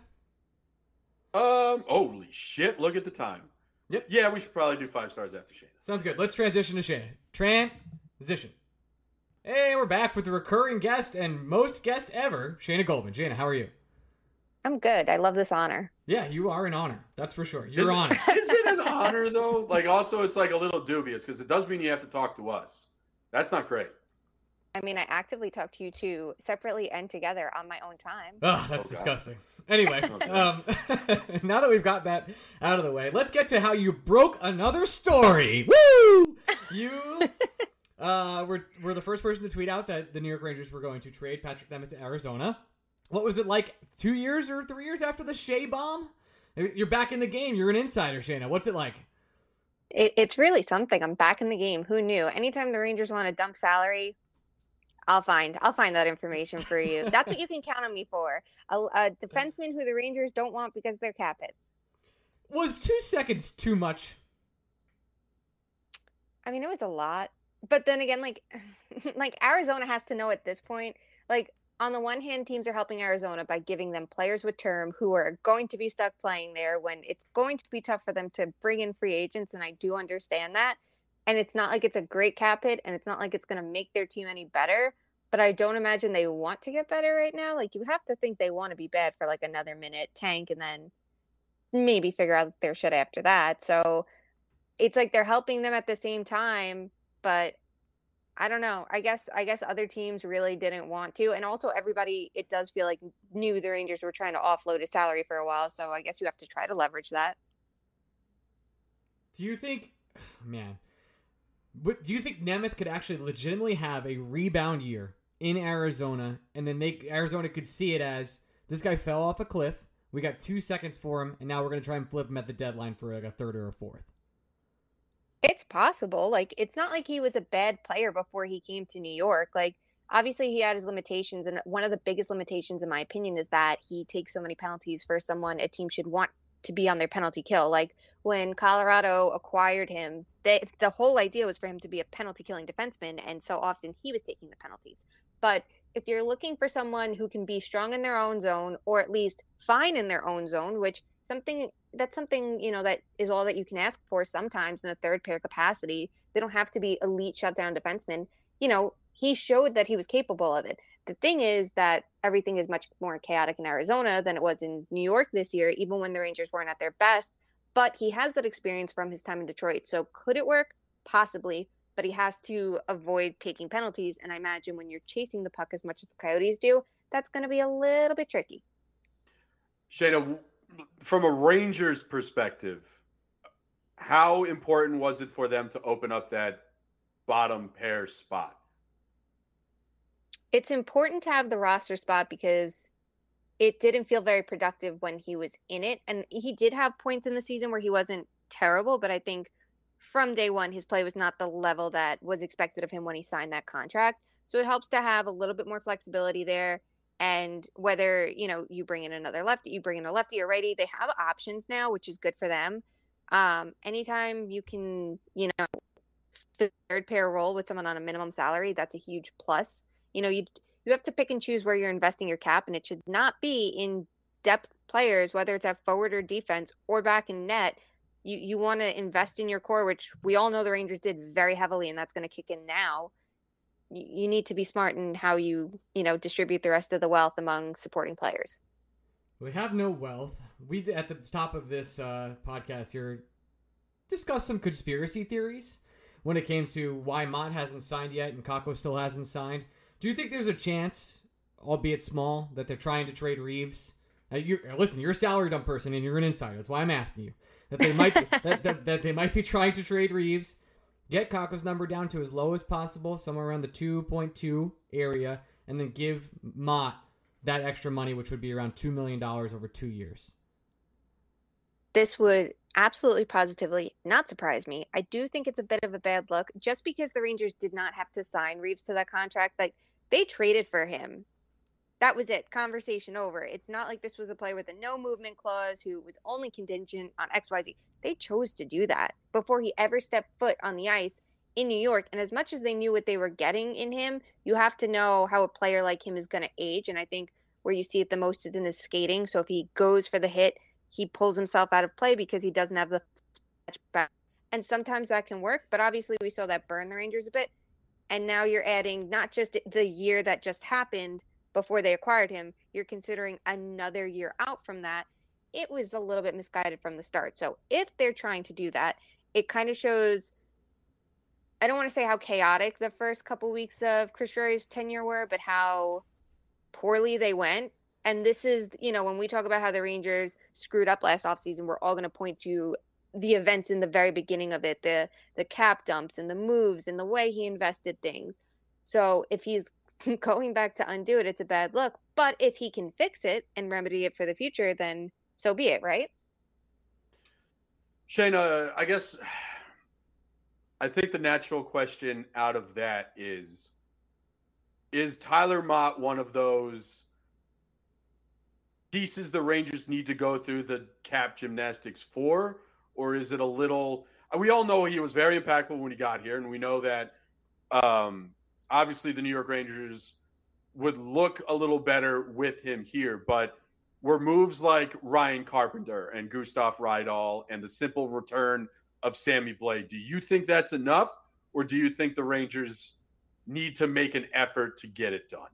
Um, holy shit, look at the time. Yep. Yeah, we should probably do five stars after Shayna. Sounds good. Let's transition to Shayna. Transition. Hey, we're back with the recurring guest and most guest ever, Shayna Goldman. Shayna, how are you? I'm good. I love this honor. Yeah, you are an honor. That's for sure. You're is honored. It, is it an honor, though? Like, also, it's like a little dubious because it does mean you have to talk to us. That's not great. I mean, I actively talk to you two separately and together on my own time. Oh, that's Oh, disgusting. Anyway, Okay. um, now that we've got that out of the way, let's get to how you broke another story. Woo! You uh, were, were the first person to tweet out that the New York Rangers were going to trade Patrick Nemeth to Arizona. What was it like two years or three years after the Shea bomb? You're back in the game. You're an insider, Shayna. What's it like? It, it's really something. I'm back in the game. Who knew? Anytime the Rangers want to dump salary, I'll find I'll find that information for you. That's what you can count on me for. A, a defenseman who the Rangers don't want because they're cap hits. Was two seconds too much? I mean, it was a lot. But then again, like like Arizona has to know at this point, like on the one hand, teams are helping Arizona by giving them players with term who are going to be stuck playing there when it's going to be tough for them to bring in free agents, and I do understand that. And it's not like it's a great cap hit, and it's not like it's going to make their team any better. But I don't imagine they want to get better right now. Like, you have to think they want to be bad for like another minute, tank, and then maybe figure out their shit after that. So it's like they're helping them at the same time, but I don't know. I guess I guess other teams really didn't want to. And also everybody, it does feel like, knew the Rangers were trying to offload his salary for a while. So I guess you have to try to leverage that. Do you think, man, what, do you think Nemeth could actually legitimately have a rebound year in Arizona, and then they Arizona could see it as, this guy fell off a cliff, we got two seconds for him, and now we're going to try and flip him at the deadline for like a third or a fourth? It's possible. Like, it's not like he was a bad player before he came to New York. Like, obviously he had his limitations, and one of the biggest limitations in my opinion is that he takes so many penalties for someone a team should want to be on their penalty kill. Like, when Colorado acquired him, they, the whole idea was for him to be a penalty killing defenseman, and so often he was taking the penalties. But if you're looking for someone who can be strong in their own zone, or at least fine in their own zone, which something that's something, you know, that is all that you can ask for sometimes in a third pair capacity. They don't have to be elite shutdown defensemen. You know, he showed that he was capable of it. The thing is that everything is much more chaotic in Arizona than it was in New York this year, even when the Rangers weren't at their best. But he has that experience from his time in Detroit. So could it work? Possibly. But he has to avoid taking penalties. And I imagine when you're chasing the puck as much as the Coyotes do, that's going to be a little bit tricky. Shayna, from a Rangers perspective, how important was it for them to open up that bottom pair spot? It's important to have the roster spot because it didn't feel very productive when he was in it. And he did have points in the season where he wasn't terrible, but I think from day one, his play was not the level that was expected of him when he signed that contract. So it helps to have a little bit more flexibility there. And whether, you know, you bring in another lefty, you bring in a lefty or righty, they have options now, which is good for them. Um, anytime you can, you know, third pair role with someone on a minimum salary, that's a huge plus. You know, you you have to pick and choose where you're investing your cap, and it should not be in depth players, whether it's at forward or defense or back in net. You you want to invest in your core, which we all know the Rangers did very heavily, and that's going to kick in now. You need to be smart in how you, you know, distribute the rest of the wealth among supporting players. We have no wealth. We, at the top of this uh, podcast here, discussed some conspiracy theories when it came to why Mott hasn't signed yet and Kakko still hasn't signed. Do you think there's a chance, albeit small, that they're trying to trade Reeves? Uh, you're, listen, you're a salary dump person and you're an insider. That's why I'm asking you. That they might that, that, that they might be trying to trade Reeves, get Kakko's number down to as low as possible, somewhere around the two point two area, and then give Mott that extra money, which would be around two million dollars over two years. This would absolutely positively not surprise me. I do think it's a bit of a bad look just because the Rangers did not have to sign Reeves to that contract. Like, they traded for him. That was it. Conversation over. It's not like this was a player with a no movement clause who was only contingent on X Y Z. They chose to do that before he ever stepped foot on the ice in New York. And as much as they knew what they were getting in him, you have to know how a player like him is going to age. And I think where you see it the most is in his skating. So if he goes for the hit, he pulls himself out of play because he doesn't have the back. And sometimes that can work. But obviously we saw that burn the Rangers a bit. And now you're adding not just the year that just happened before they acquired him, you're considering another year out from that. It was a little bit misguided from the start. So if they're trying to do that, it kind of shows I don't want to say how chaotic the first couple weeks of Chris Drury's tenure were, but how poorly they went. And this is, you know, when we talk about how the Rangers screwed up last offseason, we're all going to point to the events in the very beginning of it, the the cap dumps and the moves and the way he invested things. So if he's going back to undo it, it's a bad look. But if he can fix it and remedy it for the future, then so be it, right? Shayna, I guess I think the natural question out of that is, is Tyler Motte one of those pieces the Rangers need to go through the cap gymnastics for? Or is it a little – we all know he was very impactful when he got here, and we know that um, obviously the New York Rangers would look a little better with him here, but were moves like Ryan Carpenter and Gustav Rydahl and the simple return of Sammy Blais, do you think that's enough, or do you think the Rangers need to make an effort to get it done?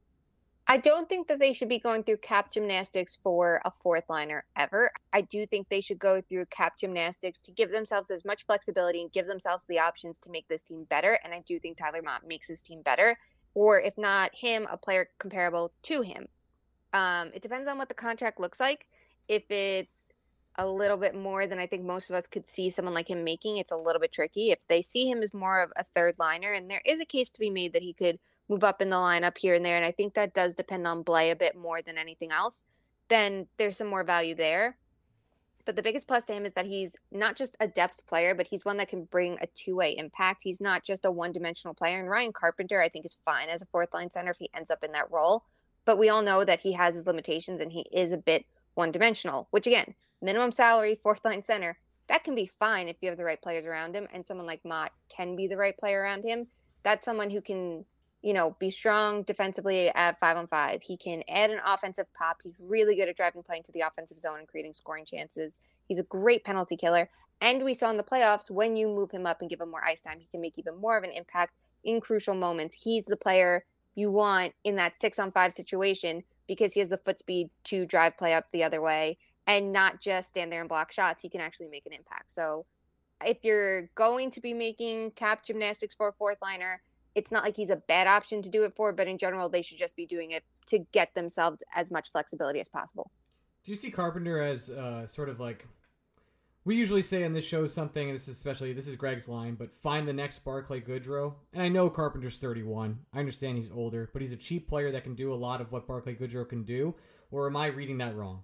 I don't think that they should be going through cap gymnastics for a fourth liner ever. I do think they should go through cap gymnastics to give themselves as much flexibility and give themselves the options to make this team better. And I do think Tyler Motte makes this team better, or if not him, a player comparable to him. Um, it depends on what the contract looks like. If it's a little bit more than I think most of us could see someone like him making, it's a little bit tricky. If they see him as more of a third liner, and there is a case to be made that he could move up in the lineup here and there, and I think that does depend on Blais a bit more than anything else, then there's some more value there. But the biggest plus to him is that he's not just a depth player, but he's one that can bring a two-way impact. He's not just a one-dimensional player. And Ryan Carpenter, I think, is fine as a fourth-line center if he ends up in that role. But we all know that he has his limitations, and he is a bit one-dimensional, which, again, minimum salary, fourth-line center, that can be fine if you have the right players around him, and someone like Motte can be the right player around him. That's someone who can, you know, be strong defensively at five on five. He can add an offensive pop. He's really good at driving play into the offensive zone and creating scoring chances. He's a great penalty killer. And we saw in the playoffs, when you move him up and give him more ice time, he can make even more of an impact in crucial moments. He's the player you want in that six on five situation because he has the foot speed to drive play up the other way and not just stand there and block shots. He can actually make an impact. So if you're going to be making cap gymnastics for a fourth liner, it's not like he's a bad option to do it for, but in general, they should just be doing it to get themselves as much flexibility as possible. Do you see Carpenter as uh, sort of like, we usually say on this show something, and this is especially, this is Greg's line, but find the next Barclay Goodrow. And I know Carpenter's thirty-one. I understand he's older, but he's a cheap player that can do a lot of what Barclay Goodrow can do. Or am I reading that wrong?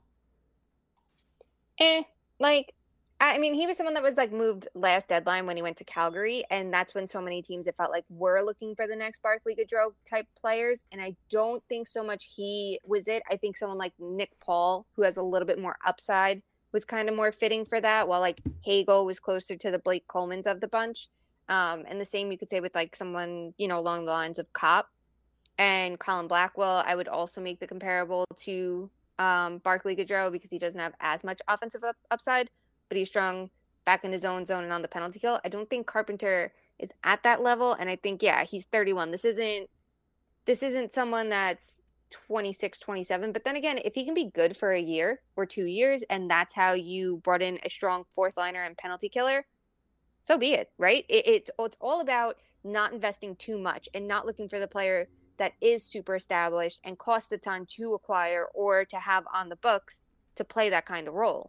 Eh, like, I mean, he was someone that was like moved last deadline when he went to Calgary, and that's when so many teams, it felt like, were looking for the next Barclay Goodrow type players. And I don't think so much he was it. I think someone like Nick Paul, who has a little bit more upside, was kind of more fitting for that, while like Hagel was closer to the Blake Colemans of the bunch. Um, and the same you could say with like someone, you know, along the lines of Kopp and Colin Blackwell. I would also make the comparable to um, Barclay Goodrow because he doesn't have as much offensive up- upside. But he's strong back in his own zone and on the penalty kill. I don't think Carpenter is at that level. And I think, yeah, he's thirty-one. This isn't, this isn't someone that's twenty-six, twenty-seven. But then again, if he can be good for a year or two years, and that's how you brought in a strong fourth liner and penalty killer, so be it, right? It, it's, it's all about not investing too much and not looking for the player that is super established and costs a ton to acquire or to have on the books to play that kind of role.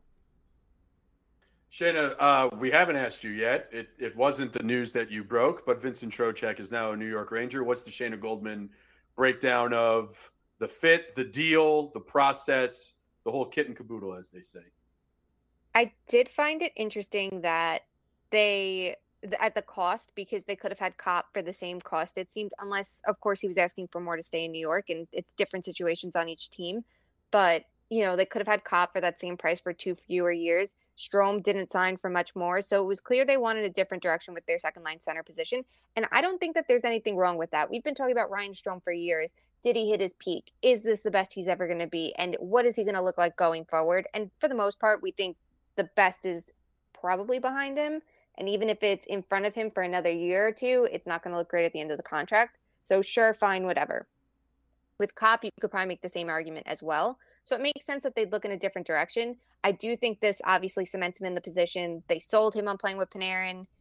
Shayna, uh, we haven't asked you yet. It it wasn't the news that you broke, but Vincent Trocheck is now a New York Ranger. What's the Shayna Goldman breakdown of the fit, the deal, the process, the whole kit and caboodle, as they say? I did find it interesting that they, at the cost, because they could have had Kopp for the same cost, it seemed, unless, of course, he was asking for more to stay in New York, and it's different situations on each team. But, you know, they could have had Kopp for that same price for two fewer years. Strome didn't sign for much more. So it was clear they wanted a different direction with their second line center position. And I don't think that there's anything wrong with that. We've been talking about Ryan Strome for years. Did he hit his peak? Is this the best he's ever going to be? And what is he going to look like going forward? And for the most part, we think the best is probably behind him. And even if it's in front of him for another year or two, it's not going to look great at the end of the contract. So sure, fine, whatever. With Kopp, you could probably make the same argument as well. So it makes sense that they'd look in a different direction. I do think this obviously cements him in the position. They sold him on playing with Panarin.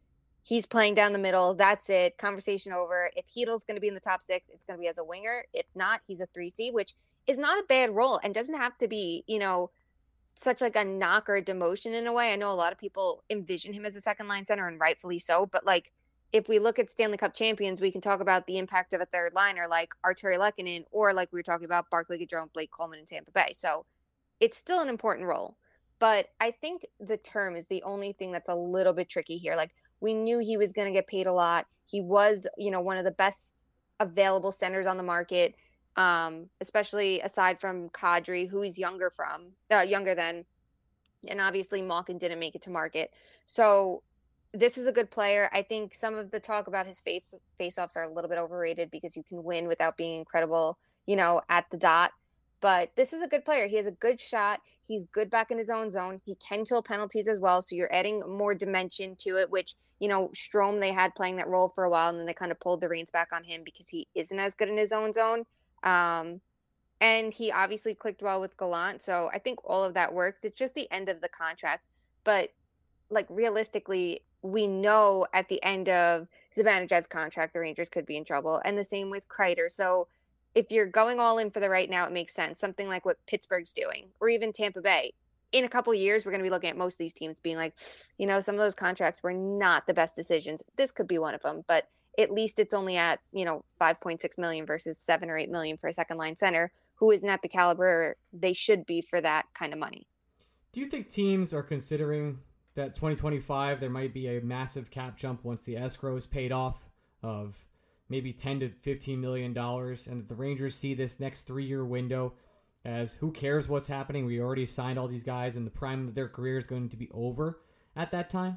he's playing down the middle. That's it. Conversation over. If Heedle's going to be in the top six, it's going to be as a winger. If not, he's a three C, which is not a bad role and doesn't have to be, you know, such like a knock or a demotion in a way. I know a lot of people envision him as a second line center, and rightfully so. But like, if we look at Stanley Cup champions, we can talk about the impact of a third liner like Arturi Lehkonen, or like we were talking about Barclay Goodrow, Blake Coleman in Tampa Bay. So it's still an important role. But I think the term is the only thing that's a little bit tricky here. Like, we knew he was going to get paid a lot. He was, you know, one of the best available centers on the market, um, especially aside from Kadri, who he's younger from, uh, younger than, and obviously Malkin didn't make it to market. So this is a good player. I think some of the talk about his face face-offs are a little bit overrated because you can win without being incredible, you know, at the dot. But this is a good player. He has a good shot. He's good back in his own zone. He can kill penalties as well. So you're adding more dimension to it, which, you know, Strome, they had playing that role for a while, and then they kind of pulled the reins back on him because he isn't as good in his own zone. Um, and he obviously clicked well with Gallant. So I think all of that works. It's just the end of the contract. But, like, realistically, we know at the end of Zibanejad's contract, the Rangers could be in trouble. And the same with Kreider. So if you're going all in for the right now, it makes sense. Something like what Pittsburgh's doing, or even Tampa Bay. In a couple of years, we're going to be looking at most of these teams being like, you know, some of those contracts were not the best decisions. This could be one of them, but at least it's only at, you know, five point six million versus seven or eight million for a second line center who isn't at the caliber they should be for that kind of money. Do you think teams are considering that twenty twenty-five there might be a massive cap jump once the escrow is paid off of maybe ten to fifteen million dollars, and that the Rangers see this next three-year window as who cares what's happening? We already signed all these guys, and the prime of their career is going to be over at that time?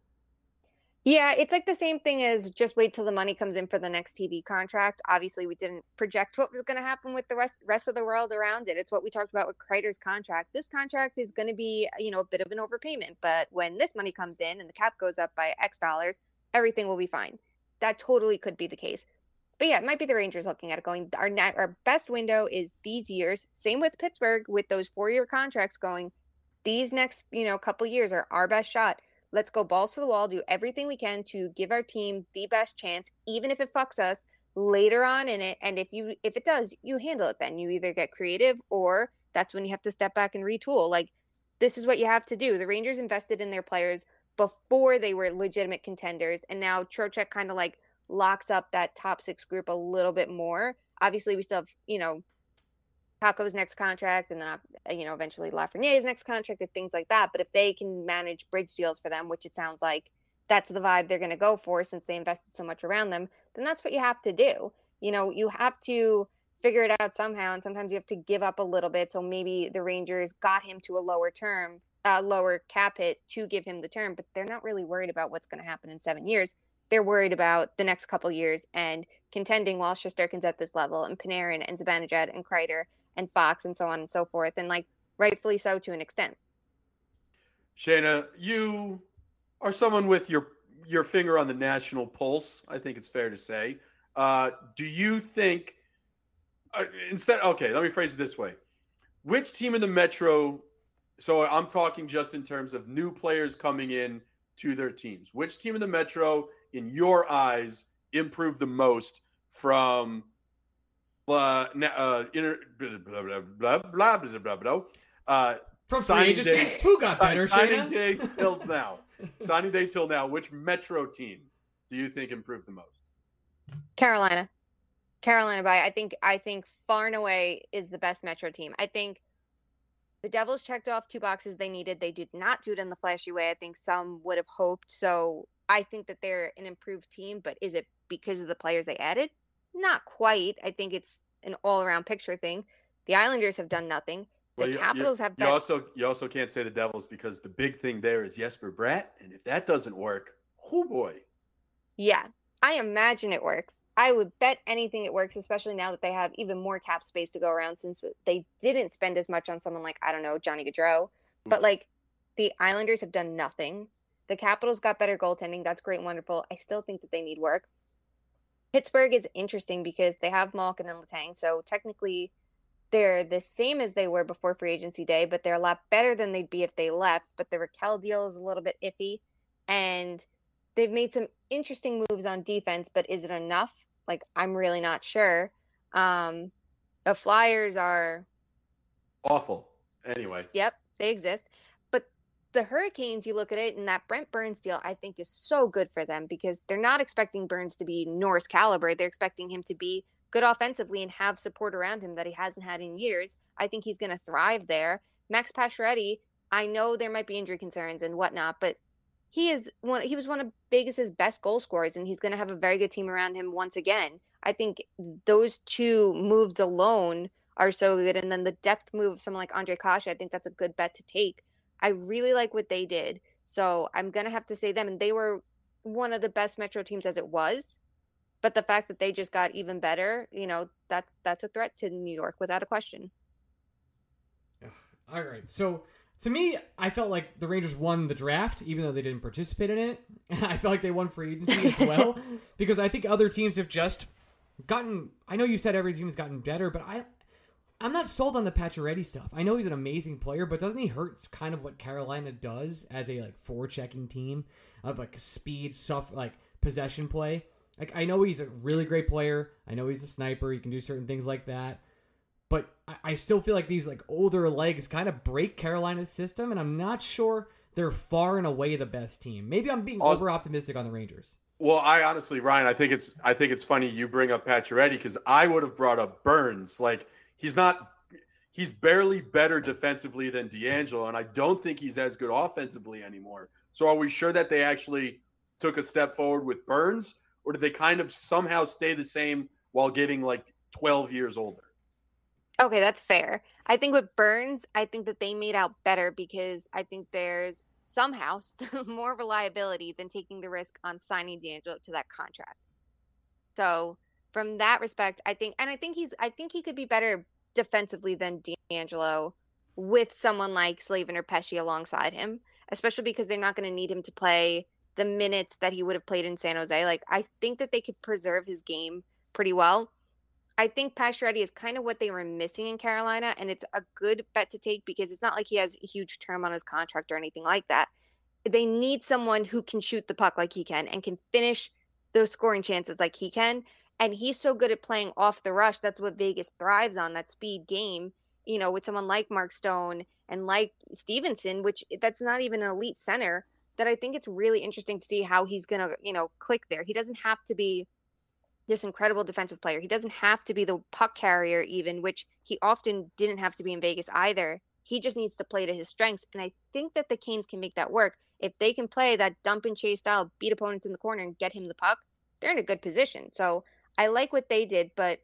Yeah, it's like the same thing as just wait till the money comes in for the next T V contract. Obviously, we didn't project what was going to happen with the rest, rest of the world around it. It's what we talked about with Kreider's contract. This contract is going to be, you know, a bit of an overpayment, but when this money comes in and the cap goes up by X dollars, everything will be fine. That totally could be the case. But yeah, it might be the Rangers looking at it going, our net, our best window is these years. Same with Pittsburgh with those four-year contracts going, these next, you know, couple years are our best shot. Let's go balls to the wall, do everything we can to give our team the best chance, even if it fucks us later on in it. And if you if it does, you handle it then. You either get creative or that's when you have to step back and retool. Like, this is what you have to do. The Rangers invested in their players before they were legitimate contenders, and now Trocheck kind of like locks up that top six group a little bit more. Obviously, we still have, you know, Kakko's next contract, and then, you know, eventually Lafreniere's next contract and things like that. But if they can manage bridge deals for them, which it sounds like that's the vibe they're going to go for since they invested so much around them, then that's what you have to do. You know, you have to figure it out somehow, and sometimes you have to give up a little bit. So maybe the Rangers got him to a lower term, uh, lower cap hit to give him the term, but they're not really worried about what's going to happen in seven years. They're worried about the next couple years and contending while Shesterkin's at this level, and Panarin and Zibanejad and Kreider and Fox and so on and so forth, and like rightfully so to an extent. Shayna, you are someone with your your finger on the national pulse. I think it's fair to say. Uh, do you think uh, instead? Okay, let me phrase it this way: which team in the Metro? So I'm talking just in terms of new players coming in to their teams. Which team in the Metro, in your eyes, improved the most from uh, uh, inter, blah, blah, blah, blah, blah, blah, blah, uh, from signing day, who got better, signing Shayna? day till now, signing day till now. Which Metro team do you think improved the most? Carolina, Carolina by I think I think far and away is the best Metro team. I think the Devils checked off two boxes they needed. They did not do it in the flashy way I think some would have hoped. So I think that they're an improved team, but is it because of the players they added? Not quite. I think it's an all-around picture thing. The Islanders have done nothing. The well, you, Capitals you, have you done... also you also can't say the Devils because the big thing there is Jesper Bratt, and if that doesn't work, oh boy. Yeah, I imagine it works. I would bet anything it works, especially now that they have even more cap space to go around since they didn't spend as much on someone like, I don't know, Johnny Gaudreau. But like the Islanders have done nothing. The Capitals got better goaltending. That's great and wonderful. I still think that they need work. Pittsburgh is interesting because they have Malkin and Letang, so technically they're the same as they were before free agency day, but they're a lot better than they'd be if they left. But the Raquel deal is a little bit iffy, and they've made some interesting moves on defense, but is it enough? Like, I'm really not sure. Um, the Flyers are awful. Anyway. Yep, they exist. But the Hurricanes, you look at it, and that Brent Burns deal, I think, is so good for them because they're not expecting Burns to be Norris caliber. They're expecting him to be good offensively and have support around him that he hasn't had in years. I think he's going to thrive there. Max Pacioretty, I know there might be injury concerns and whatnot, but he is one. He was one of Vegas's best goal scorers, and he's going to have a very good team around him once again. I think those two moves alone are so good. And then the depth move of someone like Andre Kasha, I think that's a good bet to take. I really like what they did. So I'm going to have to say them. And they were one of the best Metro teams as it was. But the fact that they just got even better, you know, that's that's a threat to New York without a question. All right. So to me, I felt like the Rangers won the draft, even though they didn't participate in it. I felt like they won free agency as well, because I think other teams have just gotten, I know you said every team has gotten better, but I, I'm not sold on the Pacioretty stuff. I know he's an amazing player, but doesn't he hurt kind of what Carolina does as a like forechecking team of like speed, soft, like possession play? Like, I know he's a really great player. I know he's a sniper. He can do certain things like that. But I, I still feel like these like older legs kind of break Carolina's system, and I'm not sure they're far and away the best team. Maybe I'm being over optimistic on the Rangers. Well, I honestly, Ryan, I think it's I think it's funny you bring up Pacioretty because I would have brought up Burns. Like, he's not he's barely better defensively than D'Angelo, and I don't think he's as good offensively anymore. So are we sure that they actually took a step forward with Burns, or did they kind of somehow stay the same while getting like twelve years older? Okay, that's fair. I think with Burns, I think that they made out better because I think there's somehow still more reliability than taking the risk on signing D'Angelo to that contract. So from that respect, I think, and I think he's, I think he could be better defensively than D'Angelo with someone like Slavin or Pesce alongside him, especially because they're not going to need him to play the minutes that he would have played in San Jose. Like, I think that they could preserve his game pretty well. I think Pacioretty is kind of what they were missing in Carolina, and it's a good bet to take because it's not like he has a huge term on his contract or anything like that. They need someone who can shoot the puck like he can and can finish those scoring chances like he can. And he's so good at playing off the rush. That's what Vegas thrives on, that speed game, you know, with someone like Mark Stone and like Stevenson, which that's not even an elite center, that I think it's really interesting to see how he's going to, you know, click there. He doesn't have to be this incredible defensive player. He doesn't have to be the puck carrier even, which he often didn't have to be in Vegas either. He just needs to play to his strengths. And I think that the Canes can make that work. If they can play that dump and chase style, beat opponents in the corner and get him the puck, they're in a good position. So I like what they did, but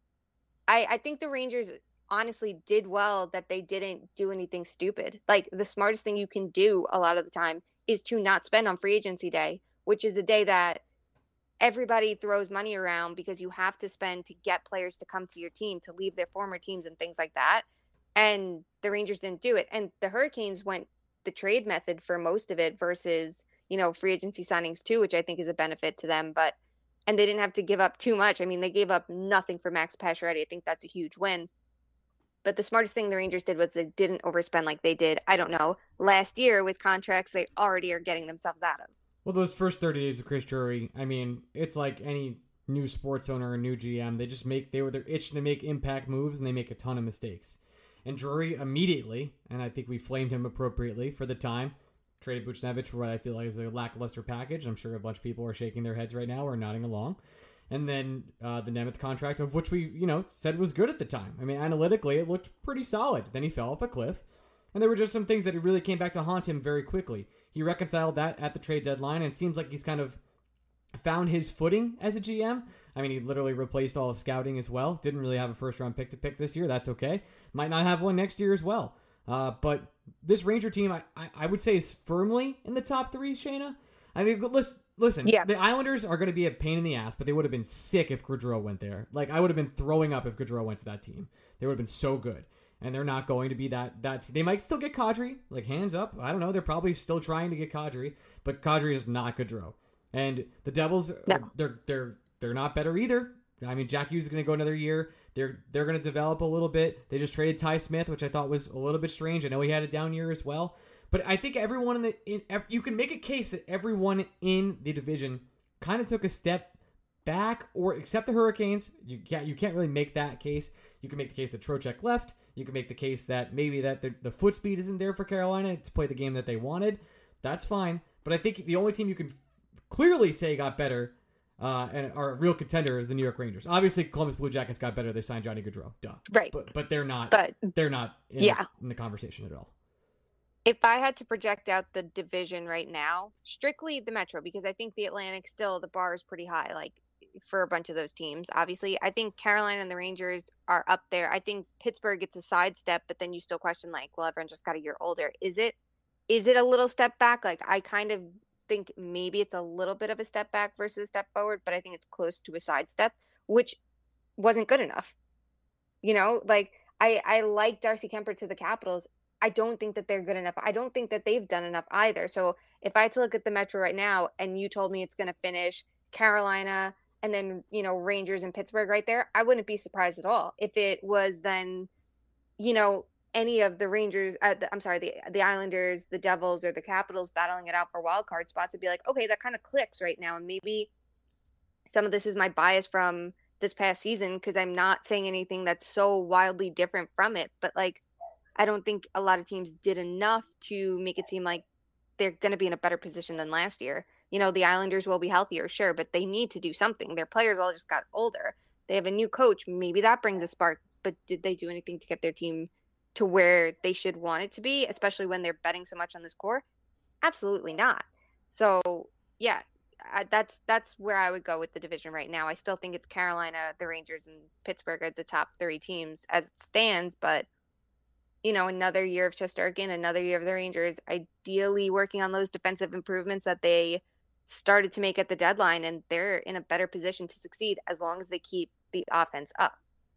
I, I think the Rangers honestly did well that they didn't do anything stupid. Like, the smartest thing you can do a lot of the time is to not spend on free agency day, which is a day that everybody throws money around because you have to spend to get players to come to your team, to leave their former teams and things like that. And the Rangers didn't do it. And the Hurricanes went the trade method for most of it versus, you know, free agency signings too, which I think is a benefit to them. But, and they didn't have to give up too much. I mean, they gave up nothing for Max Pacioretty. I think that's a huge win. But the smartest thing the Rangers did was they didn't overspend like they did, I don't know, last year with contracts they already are getting themselves out of. Well, those first thirty days of Chris Drury, I mean, it's like any new sports owner or new G M. They just make, they were, they're itching to make impact moves, and they make a ton of mistakes. And Drury immediately, and I think we flamed him appropriately for the time, traded Buchnevich for what I feel like is a lackluster package. I'm sure a bunch of people are shaking their heads right now or nodding along. And then uh, the Nemeth contract, of which we, you know, said was good at the time. I mean, analytically, it looked pretty solid. Then he fell off a cliff. And there were just some things that really came back to haunt him very quickly. He reconciled that at the trade deadline, and it seems like he's kind of found his footing as a G M. I mean, he literally replaced all his scouting as well. Didn't really have a first-round pick to pick this year. That's okay. Might not have one next year as well. Uh, but this Ranger team, I, I, I would say, is firmly in the top three, Shayna. I mean, listen, listen yeah. The Islanders are going to be a pain in the ass, but they would have been sick if Gaudreau went there. Like, I would have been throwing up if Gaudreau went to that team. They would have been so good. And they're not going to be that, that they might still get Kadri, like, hands up. I don't know. They're probably still trying to get Kadri, but Kadri is not Gaudreau. And the Devils, no. they're they're they're not better either. I mean, Jack Hughes is going to go another year. They're they're going to develop a little bit. They just traded Ty Smith, which I thought was a little bit strange. I know he had a down year as well, But I think everyone in the in, you can make a case that everyone in the division kind of took a step back, or except the Hurricanes. You can't you can't really make that case. You can make the case that Trocheck left. You can make the case that maybe that the, the foot speed isn't there for Carolina to play the game that they wanted. That's fine. But I think the only team you can clearly say got better uh, and are a real contender is the New York Rangers. Obviously, Columbus Blue Jackets got better. They signed Johnny Gaudreau. Duh. Right. But but they're not. But they're not. In, yeah. the, in the conversation at all. If I had to project out the division right now, strictly the Metro, because I think the Atlantic still the bar is pretty high. Like. For a bunch of those teams. Obviously, I think Carolina and the Rangers are up there. I think Pittsburgh gets a sidestep, but then you still question, like, well, everyone just got a year older. Is it is it a little step back? Like, I kind of think maybe it's a little bit of a step back versus a step forward, but I think it's close to a sidestep, which wasn't good enough. You know, like, I, I like Darcy Kemper to the Capitals. I don't think that they're good enough. I don't think that they've done enough either. So if I had to look at the Metro right now and you told me it's going to finish Carolina and then, you know, Rangers and Pittsburgh right there, I wouldn't be surprised at all. If it was then, you know, any of the Rangers, uh, the, I'm sorry, the the Islanders, the Devils, or the Capitals battling it out for wild card spots, it'd be like, okay, that kind of clicks right now. And maybe some of this is my bias from this past season because I'm not saying anything that's so wildly different from it. But, like, I don't think a lot of teams did enough to make it seem like they're going to be in a better position than last year. You know, the Islanders will be healthier, sure, but they need to do something. Their players all just got older. They have a new coach. Maybe that brings a spark, but did they do anything to get their team to where they should want it to be, especially when they're betting so much on this core? Absolutely not. So, yeah, I, that's that's where I would go with the division right now. I still think it's Carolina, the Rangers, and Pittsburgh are the top three teams as it stands, but you know, another year of Shesterkin, another year of the Rangers, ideally working on those defensive improvements that they started to make at the deadline, and they're in a better position to succeed as long as they keep the offense up.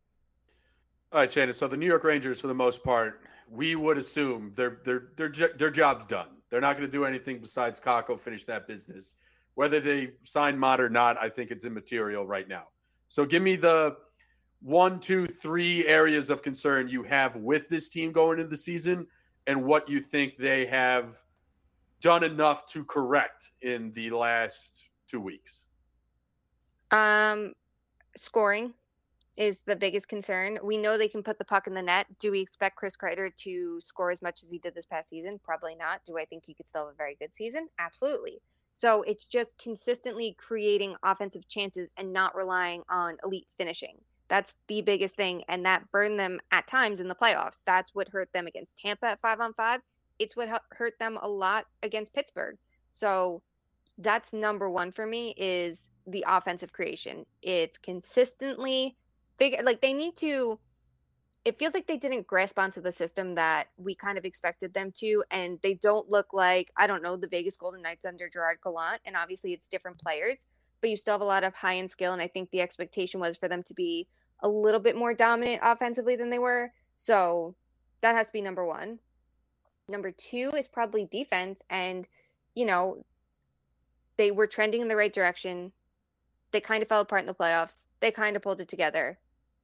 All right, Shannon. So the New York Rangers, for the most part, we would assume their their their their job's done. They're not going to do anything besides Kakko finish that business. Whether they sign Mott or not, I think it's immaterial right now. So give me the one, two, three areas of concern you have with this team going into the season, and what you think they have done enough to correct in the last two weeks. Um, scoring is the biggest concern. We know they can put the puck in the net. Do we expect Chris Kreider to score as much as he did this past season? Probably not. Do I think he could still have a very good season? Absolutely. So it's just consistently creating offensive chances and not relying on elite finishing. That's the biggest thing, and that burned them at times in the playoffs. That's what hurt them against Tampa at five on five. It's what hurt them a lot against Pittsburgh. So that's number one for me is the offensive creation. It's consistently big. Like they need to, it feels like they didn't grasp onto the system that we kind of expected them to. And they don't look like, I don't know, the Vegas Golden Knights under Gerard Gallant. And obviously it's different players, but you still have a lot of high end skill. And I think the expectation was for them to be a little bit more dominant offensively than they were. So that has to be number one. Number two is probably defense. And, you know, they were trending in the right direction. They kind of fell apart in the playoffs. They kind of pulled it together.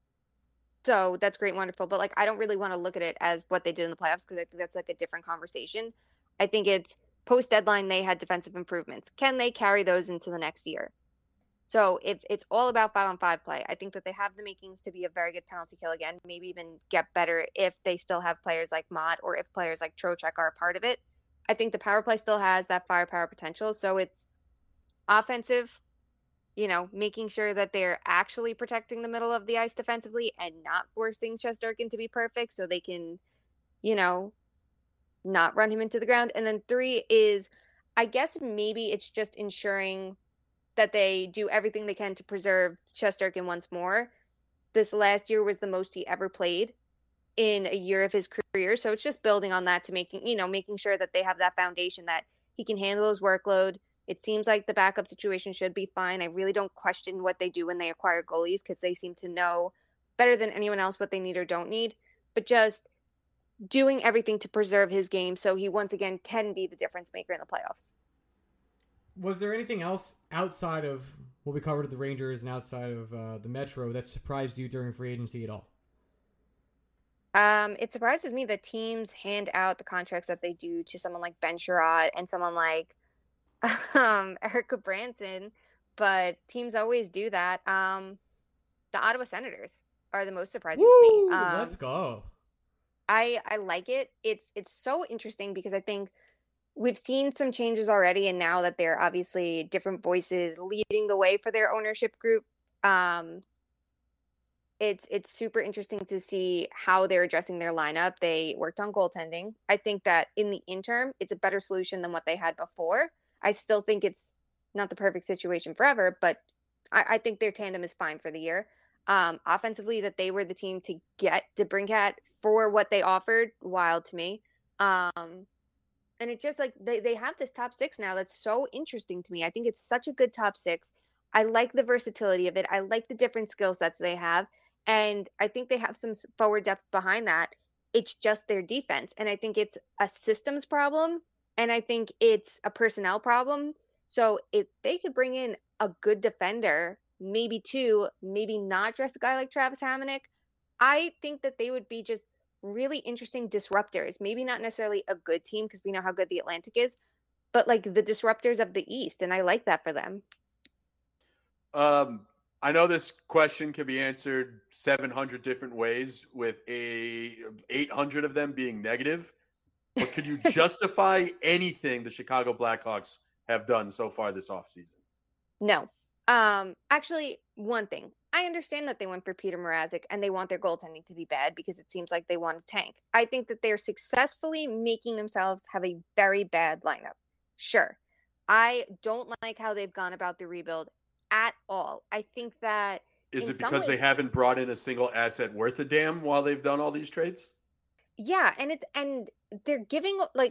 So that's great, wonderful. But, like, I don't really want to look at it as what they did in the playoffs because I think that's, like, a different conversation. I think it's post-deadline they had defensive improvements. Can they carry those into the next year? So if it's all about five-on-five play, I think that they have the makings to be a very good penalty kill again, maybe even get better if they still have players like Mott or if players like Trocheck are a part of it. I think the power play still has that firepower potential. So it's offensive, you know, making sure that they're actually protecting the middle of the ice defensively and not forcing Shesterkin to be perfect so they can, you know, not run him into the ground. And then three is, I guess maybe it's just ensuring that they do everything they can to preserve Shesterkin once more. This last year was the most he ever played in a year of his career. So it's just building on that to making, you know, making sure that they have that foundation that he can handle his workload. It seems like the backup situation should be fine. I really don't question what they do when they acquire goalies because they seem to know better than anyone else what they need or don't need. But just doing everything to preserve his game so he once again can be the difference maker in the playoffs. Was there anything else outside of what we covered at the Rangers and outside of uh, the Metro that surprised you during free agency at all? Um, it surprises me that teams hand out the contracts that they do to someone like Ben Sherratt and someone like um, Erica Branson, but teams always do that. Um, the Ottawa Senators are the most surprising Woo! to me. Um, Let's go. I I like it. It's it's so interesting because I think we've seen some changes already, and now that they're obviously different voices leading the way for their ownership group, um, it's it's super interesting to see how they're addressing their lineup. They worked on goaltending. I think that in the interim, it's a better solution than what they had before. I still think it's not the perfect situation forever, but I, I think their tandem is fine for the year. Um, offensively, that they were the team to get DeBrincat for what they offered, wild to me. Um, and it just like they, they have this top six now that's so interesting to me. I think it's such a good top six. I like the versatility of it. I like the different skill sets they have. And I think they have some forward depth behind that. It's just their defense. And I think it's a systems problem. And I think it's a personnel problem. So if they could bring in a good defender, maybe two, maybe not dress a guy like Travis Hamonic, I think that they would be just really interesting disruptors. Maybe not necessarily a good team because we know how good the Atlantic is, but like the disruptors of the East. And I like that for them. Um, I know this question can be answered seven hundred different ways, with a eight hundred of them being negative. But could you justify anything the Chicago Blackhawks have done so far this offseason? No. Um, actually, one thing. I understand that they went for Peter Mrazek and they want their goaltending to be bad because it seems like they want to tank. I think that they're successfully making themselves have a very bad lineup. Sure. I don't like how they've gone about the rebuild at all. I think that is it because ways, they haven't brought in a single asset worth a damn while they've done all these trades? Yeah, and it's and they're giving like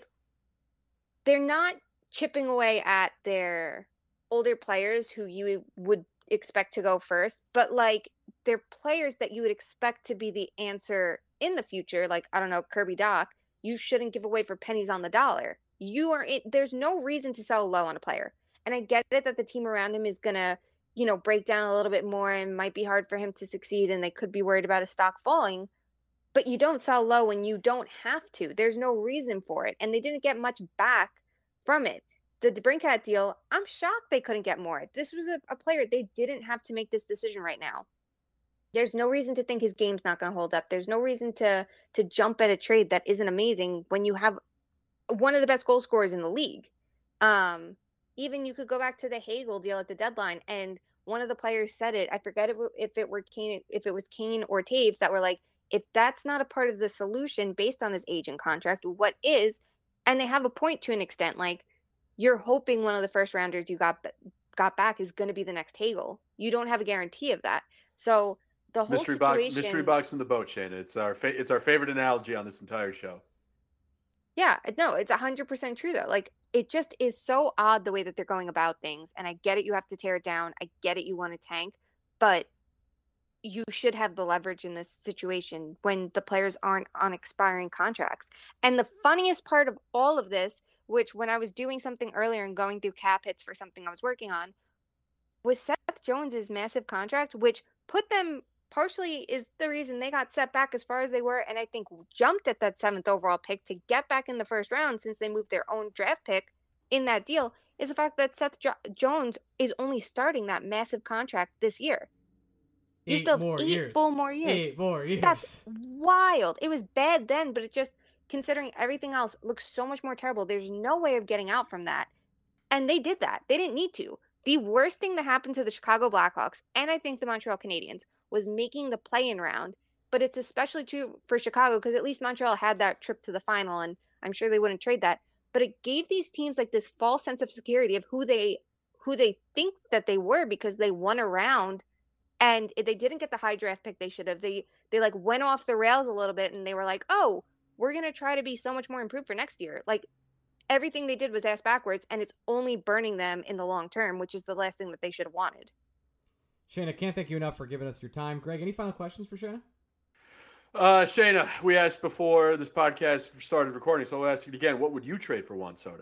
they're not chipping away at their older players who you would expect to go first, but like they're players that you would expect to be the answer in the future. Like, I don't know, Kirby Dach, you shouldn't give away for pennies on the dollar. You are in, there's no reason to sell low on a player. And I get it that the team around him is going to, you know, break down a little bit more and might be hard for him to succeed. And they could be worried about his stock falling, but you don't sell low when you don't have to. There's no reason for it. And they didn't get much back from it. The DeBrincat deal, I'm shocked they couldn't get more. This was a, a player they didn't have to make this decision right now. There's no reason to think his game's not going to hold up. There's no reason to to jump at a trade that isn't amazing when you have one of the best goal scorers in the league. Um, even you could go back to the Hagel deal at the deadline, and one of the players said it. I forget if it were Kane, if it was Kane or Taves that were like, if that's not a part of the solution based on his age and contract, what is? And they have a point to an extent. Like, you're hoping one of the first rounders you got got back is going to be the next Hagel. You don't have a guarantee of that. So the whole mystery situation, box, mystery box in the boat, Shayna. It's our fa- it's our favorite analogy on this entire show. Yeah, no, it's a hundred percent true though. Like, it just is so odd the way that they're going about things. And I get it, you have to tear it down. I get it, you want to tank, but you should have the leverage in this situation when the players aren't on expiring contracts. And the funniest part of all of this, which when I was doing something earlier and going through cap hits for something I was working on, was Seth Jones's massive contract, which put them partially is the reason they got set back as far as they were. And I think jumped at that seventh overall pick to get back in the first round since they moved their own draft pick in that deal, is the fact that Seth jo- Jones is only starting that massive contract this year. You Eight still have more eight years. full more years. Eight more years. That's wild. It was bad then, but it just, considering everything else, looks so much more terrible. There's no way of getting out from that. And they did that. They didn't need to. The worst thing that happened to the Chicago Blackhawks, and I think the Montreal Canadiens, was making the play-in round. But it's especially true for Chicago because at least Montreal had that trip to the final, and I'm sure they wouldn't trade that. But it gave these teams like this false sense of security of who they who they think that they were because they won a round. And they didn't get the high draft pick they should have. They they like went off the rails a little bit, and they were like, oh, we're going to try to be so much more improved for next year. Like, everything they did was ass backwards, and it's only burning them in the long term, which is the last thing that they should have wanted. Shayna, can't thank you enough for giving us your time. Greg, any final questions for Shayna? Uh, Shayna, we asked before this podcast started recording, so I'll ask you again. What would you trade for Juan Soto?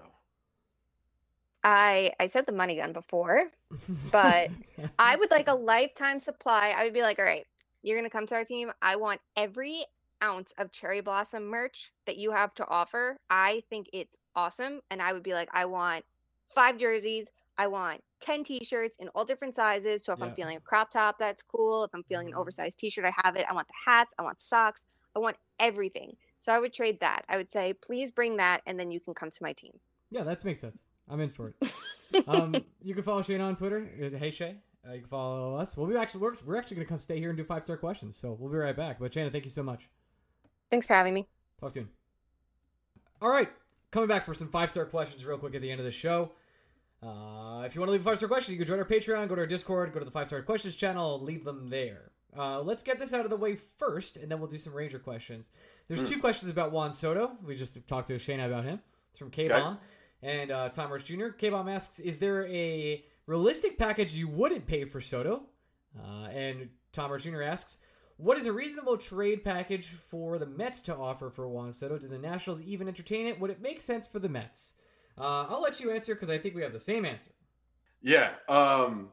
I I said the money gun before, but I would like a lifetime supply. I would be like, all right, you're going to come to our team. I want every ounce of Cherry Blossom merch that you have to offer, I think it's awesome. And I would be like, I want five jerseys. I want ten t-shirts in all different sizes. So if Yeah. I'm feeling a crop top, that's cool. If I'm feeling an oversized t-shirt, I have it. I want the hats. I want socks. I want everything. So I would trade that. I would say, please bring that, and then you can come to my team. Yeah, that makes sense. I'm in for it. um, you can follow Shayna on Twitter. Hey Shay. Uh, you can follow us. We'll be actually we're, we're actually gonna come stay here and do five star questions. So we'll be right back. But Shayna, thank you so much. Thanks for having me. Talk soon. All right, coming back for some five star questions real quick at the end of the show. Uh, if you want to leave a five star question, you can join our Patreon, go to our Discord, go to the five star questions channel, leave them there. Uh, let's get this out of the way first, and then we'll do some Ranger questions. There's mm. two questions about Juan Soto. We just talked to Shayna about him. It's from K-Bomb okay. and uh, Tom Rich Junior K-Bomb asks, is there a realistic package you wouldn't pay for Soto? Uh, and Tom Rich Junior asks, what is a reasonable trade package for the Mets to offer for Juan Soto? Do the Nationals even entertain it? Would it make sense for the Mets? Uh, I'll let you answer because I think we have the same answer. Yeah. Um,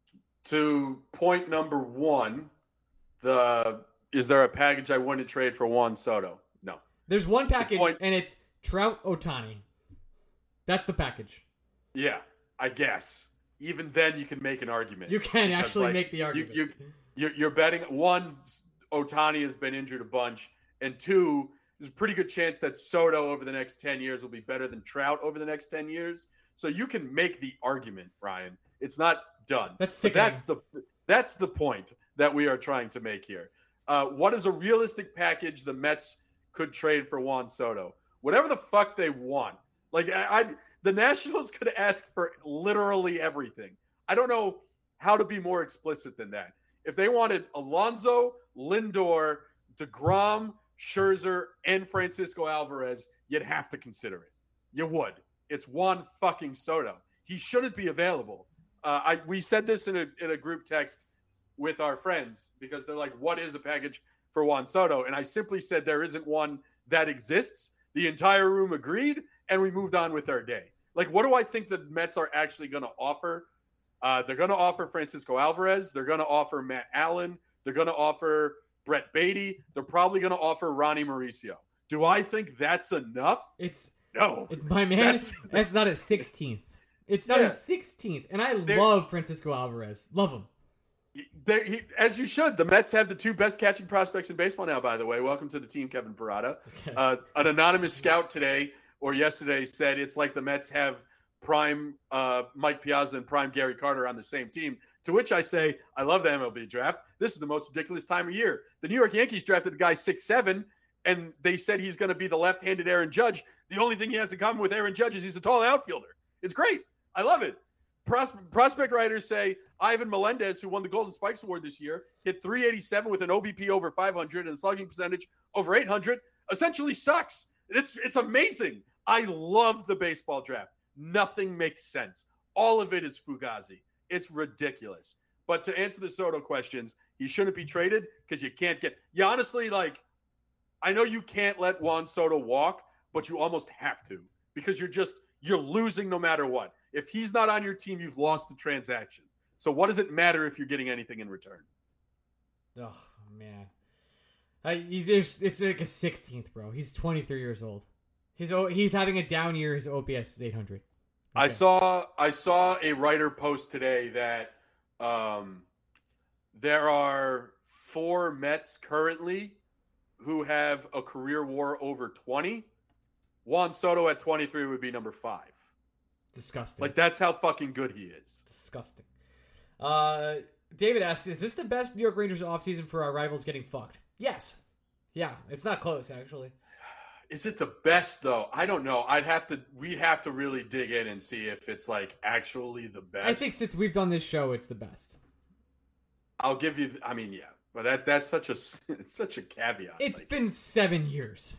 to point number one, the is there a package I wouldn't trade for Juan Soto? No. There's one package, point, and it's Trout Ohtani. That's the package. Yeah, I guess. Even then, you can make an argument. You can because, actually like, make the argument. You, you, you're betting, one, Ohtani has been injured a bunch, and two, there's a pretty good chance that Soto over the next ten years will be better than Trout over the next ten years. So you can make the argument, Ryan. It's not done. That's sick. That's the that's the point that we are trying to make here. Uh, what is a realistic package the Mets could trade for Juan Soto? Whatever the fuck they want. Like I, I the Nationals could ask for literally everything. I don't know how to be more explicit than that. If they wanted Alonso, Lindor, DeGrom, Scherzer, and Francisco Alvarez, you'd have to consider it. You would. It's Juan fucking Soto. He shouldn't be available. Uh, I we said this in a in a group text with our friends because they're like, "What is a package for Juan Soto?" And I simply said there isn't one that exists. The entire room agreed, and we moved on with our day. Like, what do I think the Mets are actually going to offer? Uh, they're going to offer Francisco Alvarez. They're going to offer Matt Allen. They're going to offer Brett Beatty. They're probably going to offer Ronnie Mauricio. Do I think that's enough? It's no. It, my man, that's, that's not a sixteenth. It's not yeah. a sixteenth. And I They're, love Francisco Alvarez. Love him. He, as you should. The Mets have the two best catching prospects in baseball now, by the way. Welcome to the team, Kevin Parada. Okay. Uh, an anonymous scout today or yesterday said it's like the Mets have prime uh, Mike Piazza and prime Gary Carter on the same team, to which I say, I love the M L B draft. This is the most ridiculous time of year. The New York Yankees drafted a guy six seven, and they said he's going to be the left-handed Aaron Judge. The only thing he has in common with Aaron Judge is he's a tall outfielder. It's great. I love it. Pros- prospect writers say Ivan Melendez, who won the Golden Spikes Award this year, hit three eighty-seven with an O B P over five hundred and a slugging percentage over eight hundred, essentially sucks. It's it's amazing. I love the baseball draft. Nothing makes sense. All of it is fugazi. It's ridiculous. But to answer the Soto questions, he shouldn't be traded because you can't get – you honestly, like, I know you can't let Juan Soto walk, but you almost have to because you're just – you're losing no matter what. If he's not on your team, you've lost the transaction. So what does it matter if you're getting anything in return? Oh, man. I, there's, it's like a sixteenth, bro. He's twenty-three years old. His He's having a down year. His O P S is eight hundred. Okay. I saw I saw a writer post today that um, there are four Mets currently who have a career WAR over twenty. Juan Soto at twenty-three would be number five. Disgusting. Like, that's how fucking good he is. Disgusting. Uh, David asks, is this the best New York Rangers offseason for our rivals getting fucked? Yes. Yeah, it's not close, actually. Is it the best, though? I don't know. I'd have to, we'd have to really dig in and see if it's, like, actually the best. I think since we've done this show, it's the best. I'll give you, I mean, yeah. But that that's such a, it's such a caveat. It's like, been seven years.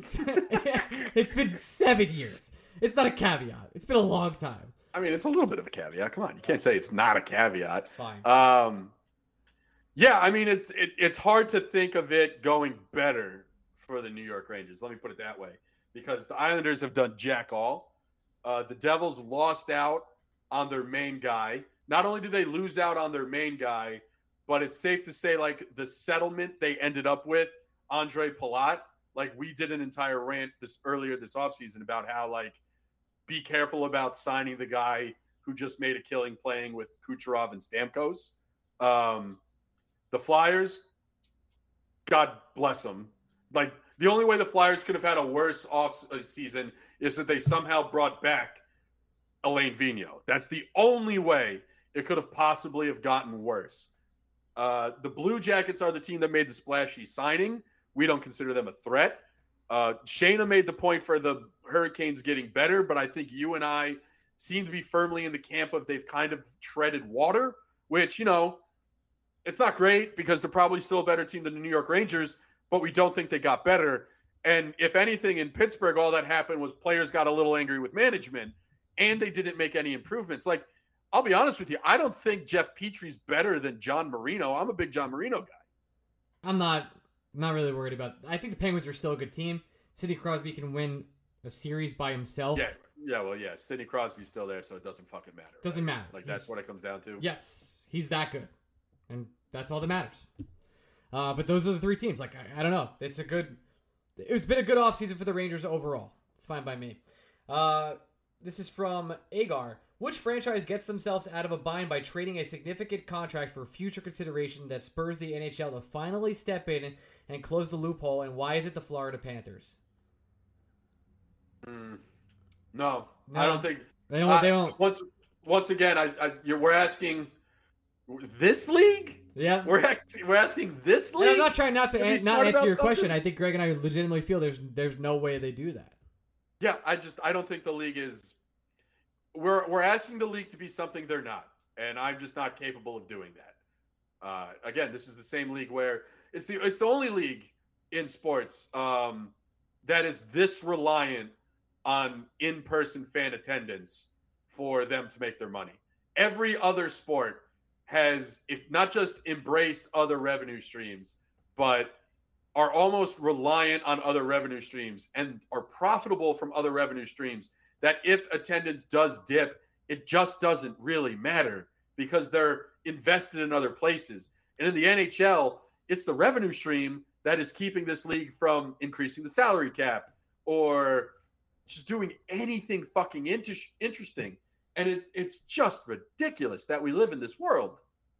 It's been seven years. It's not a caveat. It's been a long time. I mean, it's a little bit of a caveat. Come on, you can't say it's not a caveat. Fine. Um, yeah, I mean, it's it, it's hard to think of it going better for the New York Rangers. Let me put it that way, because the Islanders have done jack all. Uh, the Devils lost out on their main guy. Not only did they lose out on their main guy, but it's safe to say, like, the settlement they ended up with Andre Palat, like we did an entire rant this earlier this offseason about how like be careful about signing the guy who just made a killing playing with Kucherov and Stamkos. Um, the Flyers, God bless them. Like the only way the Flyers could have had a worse off season is that they somehow brought back Alain Vigneault. That's the only way it could have possibly have gotten worse. Uh, the Blue Jackets are the team that made the splashy signing. We don't consider them a threat. Uh, Shayna made the point for the Hurricanes getting better, but I think you and I seem to be firmly in the camp of they've kind of treaded water, which, you know, it's not great because they're probably still a better team than the New York Rangers, but we don't think they got better. And if anything, in Pittsburgh, all that happened was players got a little angry with management and they didn't make any improvements. Like, I'll be honest with you, I don't think Jeff Petry's better than John Marino. I'm a big John Marino guy. I'm not not really worried about I think the Penguins are still a good team. Sidney Crosby can win a series by himself. Yeah, yeah, well, yeah. Sidney Crosby's still there, so it doesn't fucking matter. Doesn't right? matter. Like, He's, that's what it comes down to. Yes, he's that good. And that's all that matters. Uh, but those are the three teams. Like, I, I don't know. It's a good it's been a good offseason for the Rangers overall. It's fine by me. Uh, this is from Agar. Which franchise gets themselves out of a bind by trading a significant contract for future consideration that spurs the N H L to finally step in and close the loophole, and why is it the Florida Panthers? Mm, no, no, I don't think they don't. I, They don't. Once, once again, I, I you're, we're asking this league. Yeah, we're asking, we're asking this league. And I'm not trying not to, to an, not answer your something? question. I think Greg and I legitimately feel there's there's no way they do that. Yeah, I just I don't think the league is. We're we're asking the league to be something they're not, and I'm just not capable of doing that. Uh, again, this is the same league where it's the it's the only league in sports um, that is this reliant on in-person fan attendance for them to make their money. Every other sport has, if not just embraced other revenue streams, but are almost reliant on other revenue streams and are profitable from other revenue streams. That if attendance does dip, it just doesn't really matter because they're invested in other places. And in the N H L, it's the revenue stream that is keeping this league from increasing the salary cap or just doing anything fucking inter- interesting. And it, it's just ridiculous that we live in this world.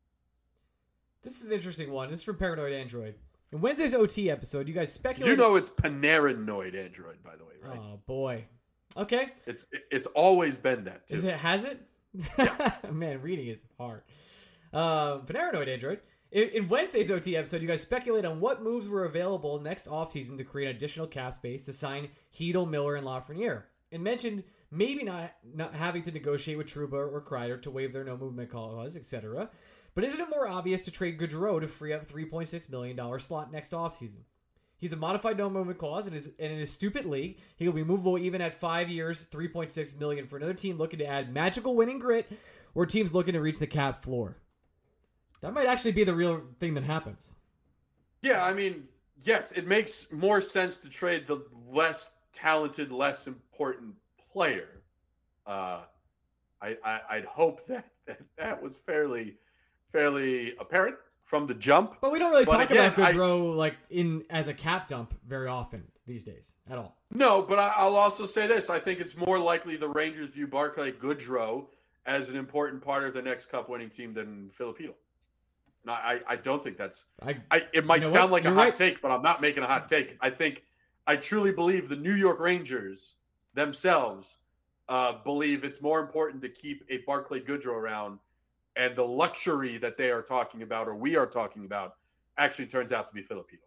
This is an interesting one. This is from Paranoid Android. In Wednesday's O T episode, you guys speculated... Did you know it's Panaranoid Android, by the way, right? Oh, boy. Okay. It's it's always been that, too. Is it? Has it? Yeah. Man, reading is hard. Um, Panaranoid Android. In, in Wednesday's O T episode, you guys speculate on what moves were available next offseason to create additional cap space to sign Hedel, Miller, and Lafreniere. And mentioned maybe not, not having to negotiate with Trouba or Kreider to waive their no-movement clause, et cetera. But isn't it more obvious to trade Gaudreau to free up three point six million dollars slot next offseason? He's a modified no-movement clause, and, is, and in his stupid league, he will be movable even at five years, three point six million dollars for another team looking to add magical winning grit or teams looking to reach the cap floor. That might actually be the real thing that happens. Yeah, I mean, yes, it makes more sense to trade the less talented, less important player. Uh, I, I, I'd hope that, that that was fairly, fairly apparent from the jump. But we don't really but talk again, about Gaudreau like in as a cap dump very often these days at all. No, but I, I'll also say this: I think it's more likely the Rangers view Barclay Goodrow as an important part of the next Cup-winning team than Filipino. No, I, I don't think that's. I, I it might you know sound what? like You're a hot right. take, but I'm not making a hot take. I think I truly believe the New York Rangers themselves uh, believe it's more important to keep a Barclay Goodrow around, and the luxury that they are talking about, or we are talking about, actually turns out to be Filipino.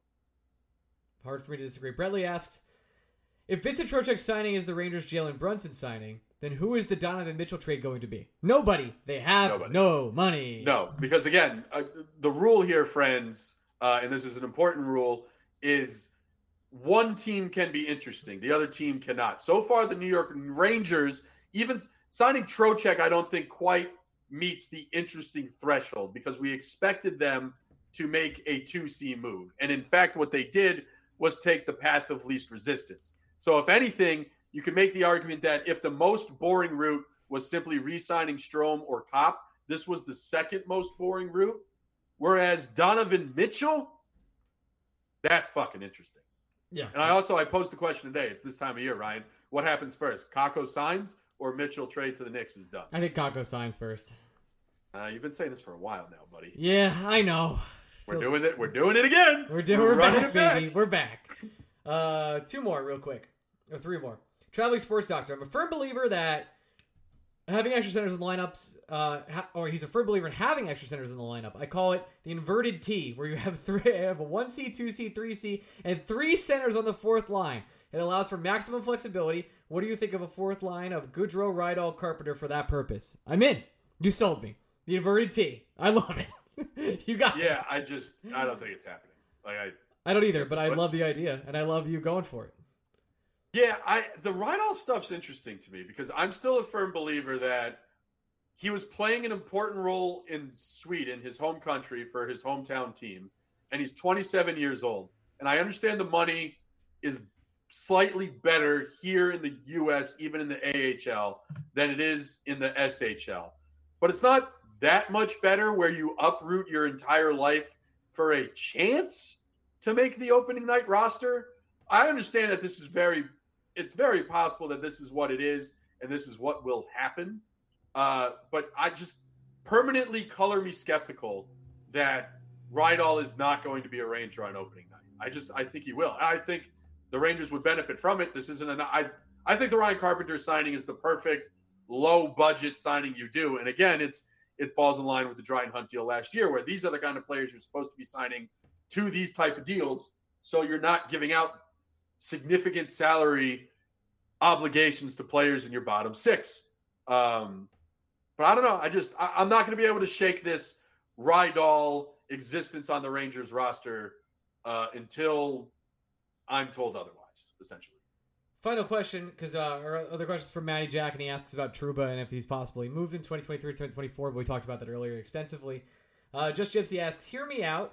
Hard for me to disagree. Bradley asks, if Vincent Trocheck signing is the Rangers' Jalen Brunson signing, then who is the Donovan Mitchell trade going to be? Nobody. They have Nobody. no money. No, because again, uh, the rule here, friends, uh, and this is an important rule, is one team can be interesting. The other team cannot. So far, the New York Rangers, even signing Trocheck, I don't think quite meets the interesting threshold because we expected them to make a two C move. And in fact, what they did was take the path of least resistance. So if anything, you can make the argument that if the most boring route was simply re-signing Strome or Kopp, this was the second most boring route. Whereas Donovan Mitchell, That's fucking interesting. Yeah. And I also, I posed the question today. It's this time of year, Ryan. What happens first? Kakko signs or Mitchell trade to the Knicks is done? I think Kakko signs first. Uh, you've been saying this for a while now, buddy. Yeah, I know. We're Feels... doing it. We're doing it again. We're doing. We're, we're back, baby. Back. We're back. Uh, two more, real quick, or three more. Traveling sports doctor. I'm a firm believer that having extra centers in the lineups, uh, ha- or he's a firm believer in having extra centers in the lineup. I call it the inverted T, where you have three, have a one C, two C, three C, and three centers on the fourth line. It allows for maximum flexibility. What do you think of a fourth line of Goodrow, Rydal, Carpenter for that purpose? I'm in. You sold me. The inverted T. I love it. You got yeah, it. I just, I don't think it's happening. Like I, I don't either, but I what? love the idea, and I love you going for it. Yeah, I the Rydal stuff's interesting to me because I'm still a firm believer that he was playing an important role in Sweden, his home country, for his hometown team, and he's twenty-seven years old. And I understand the money is slightly better here in the U S, even in the A H L, than it is in the S H L. But it's not that much better where you uproot your entire life for a chance to make the opening night roster. I understand that this is very, it's very possible that this is what it is and this is what will happen. Uh, but I just permanently color me skeptical that Rydal is not going to be a Ranger on opening night. I just, I think he will. I think the Rangers would benefit from it. This isn't an, I, I think the Ryan Carpenter signing is the perfect low budget signing you do. And again, it's, it falls in line with the Dryden Hunt deal last year, where these are the kind of players you're supposed to be signing to these type of deals. So you're not giving out significant salary obligations to players in your bottom six. Um, but I don't know. I just, I, I'm not going to be able to shake this Rydal existence on the Rangers roster uh, until I'm told otherwise, essentially. Final question, because uh, our other questions from Matty Jack, and he asks about Trouba and if he's possibly moved in twenty twenty-three, twenty twenty-four, but we talked about that earlier extensively. Uh, Just Gypsy asks, hear me out.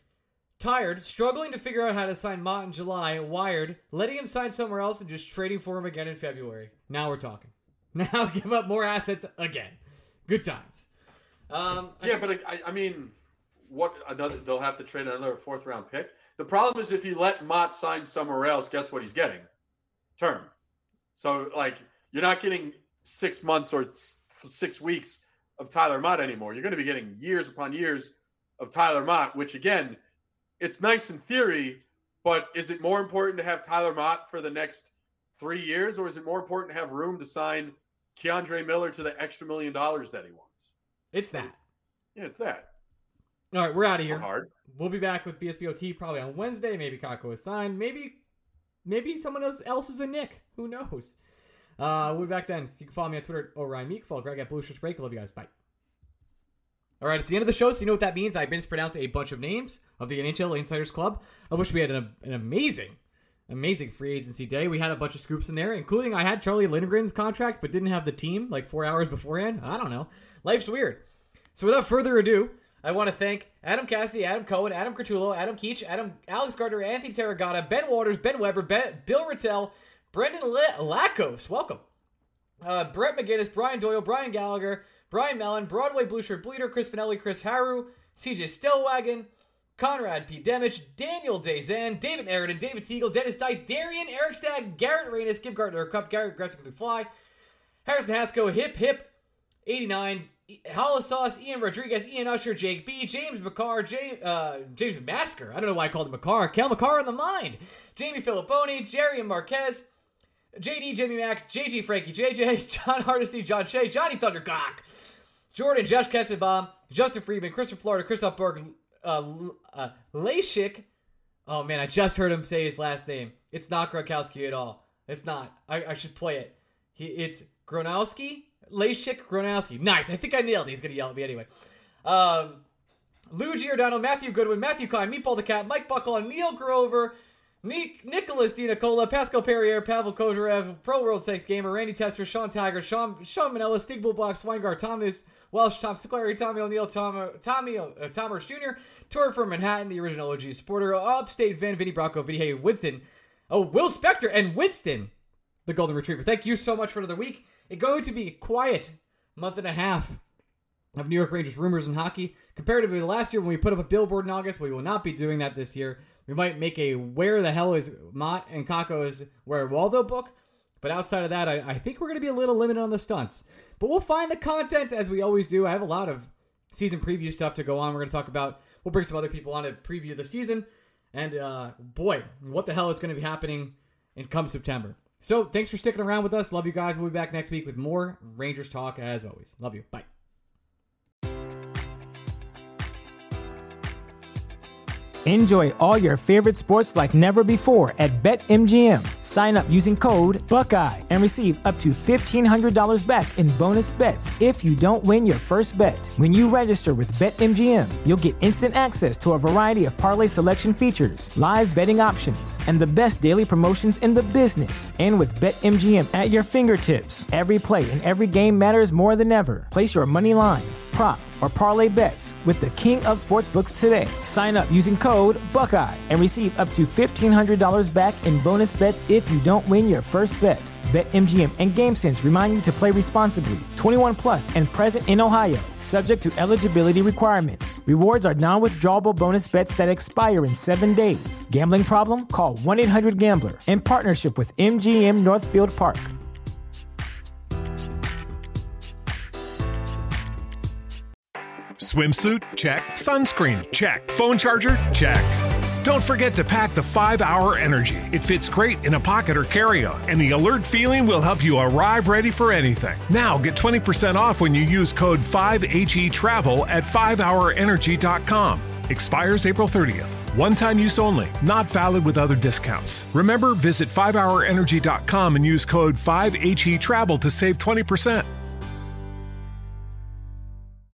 Tired, struggling to figure out how to sign Mott in July, Wired, letting him sign somewhere else and just trading for him again in February. Now we're talking. Now give up more assets again. Good times. Um, yeah, I, but I, I mean, what another? They'll have to trade another fourth round pick. The problem is if you let Mott sign somewhere else, guess what he's getting? Term. So, like, you're not getting six months or six weeks of Tyler Mott anymore. You're going to be getting years upon years of Tyler Mott, which, again, it's nice in theory, but is it more important to have Tyler Mott for the next three years, or is it more important to have room to sign Keandre Miller to the extra million dollars that he wants? It's that. It's, yeah, it's that. All right, we're out of here. Not hard. We'll be back with B S B O T probably on Wednesday. Maybe Kakko is signed. Maybe maybe someone else, else is a Nick. Who knows? Uh, we'll be back then. You can follow me on Twitter at Orion Meek. Follow Greg at Blue Shirts Break. Love you guys. Bye. All right, it's the end of the show, so you know what that means. I mispronounced a bunch of names of the N H L Insiders Club. I wish we had an, an amazing, amazing free agency day. We had a bunch of scoops in there, including I had Charlie Lindgren's contract, but didn't have the team like four hours beforehand. I don't know. Life's weird. So without further ado, I want to thank Adam Cassidy, Adam Cohen, Adam Curtulo, Adam Keach, Adam, Alex Gardner, Anthony Tarragona, Ben Waters, Ben Weber, ben, Bill Rattel, Brendan L- Lackos, welcome, uh, Brett McGinnis, Brian Doyle, Brian Gallagher, Brian Mellon, Broadway Blue Shirt Bleeder, Chris Finelli, Chris Haru, C J Stellwagen, Conrad P. Demich, Daniel Dazan, David Aridon, David Siegel, Dennis Dice, Darian, Eric Stagg, Garrett Reynes, Give Gardner a Cup, Garrett Gretzky can fly, Harrison Haskell, Hip Hip, eighty-nine, Hollis Sauce, Ian Rodriguez, Ian Usher, Jake B, James McCarr, James, uh, James Masker, I don't know why I called him McCarr, Cal McCarr in the mind, Jamie Filipponi, Jerry and Marquez, J D, Jimmy Mack, J G Frankie, J J, John Hardesty, John Shea, Johnny Thundercock, Jordan, Josh Kesselbaum, Justin Friedman, Christopher Florida, Christoph Berg, uh, uh, Leishik. Oh man, I just heard him say his last name. It's not Gronkowski at all. It's not. I, I should play it. He, it's Gronowski? Leishik Gronowski. Nice. I think I nailed it. He's going to yell at me anyway. Um, Lou Giordano, Matthew Goodwin, Matthew Klein, Meatball the Cat, Mike Buckle, Neil Grover, Nick, Nicholas Dinacola, Pascal Perrier, Pavel Kozarev, Pro World Sex Gamer, Randy Tester, Sean Tiger, Sean Sean Manella, Stig Bullbox, Weingart, Thomas Welsh, Tom Sicklary, Tommy O'Neill, Tom Tommy uh, Thomas Junior, Tori from Manhattan, the original O G supporter, Upstate Van, Vinny Brocco, Vinny Hay, Winston, oh, Will Spector, and Winston, the Golden Retriever. Thank you so much for another week. It's going to be a quiet month and a half of New York Rangers rumors in hockey. Comparatively to last year when we put up a billboard in August, we will not be doing that this year. We might make a Where the Hell is Mott and Kako's Where Waldo book. But outside of that, I, I think we're going to be a little limited on the stunts. But we'll find the content as we always do. I have a lot of season preview stuff to go on. We're going to talk about, we'll bring some other people on to preview the season. And uh, boy, what the hell is going to be happening in come September. So thanks for sticking around with us. Love you guys. We'll be back next week with more Rangers talk as always. Love you. Bye. Enjoy all your favorite sports like never before at BetMGM. Sign up using code Buckeye and receive up to fifteen hundred dollars back in bonus bets if you don't win your first bet. When you register with BetMGM, you'll get instant access to a variety of parlay selection features, live betting options, and the best daily promotions in the business. And with BetMGM at your fingertips, every play and every game matters more than ever. Place your money line, prop, or parlay bets with the king of sportsbooks today. Sign up using code Buckeye and receive up to fifteen hundred dollars back in bonus bets if you don't win your first bet. BetMGM and GameSense remind you to play responsibly. twenty-one plus and present in Ohio, subject to eligibility requirements. Rewards are non-withdrawable bonus bets that expire in seven days. Gambling problem? Call one eight hundred gambler in partnership with M G M Northfield Park. Swimsuit? Check. Sunscreen? Check. Phone charger? Check. Don't forget to pack the five hour Energy. It fits great in a pocket or carry-on, and the alert feeling will help you arrive ready for anything. Now get twenty percent off when you use code five H E travel at five hour energy dot com. Expires April thirtieth. One-time use only. Not valid with other discounts. Remember, visit five hour energy dot com and use code five H E travel to save twenty percent.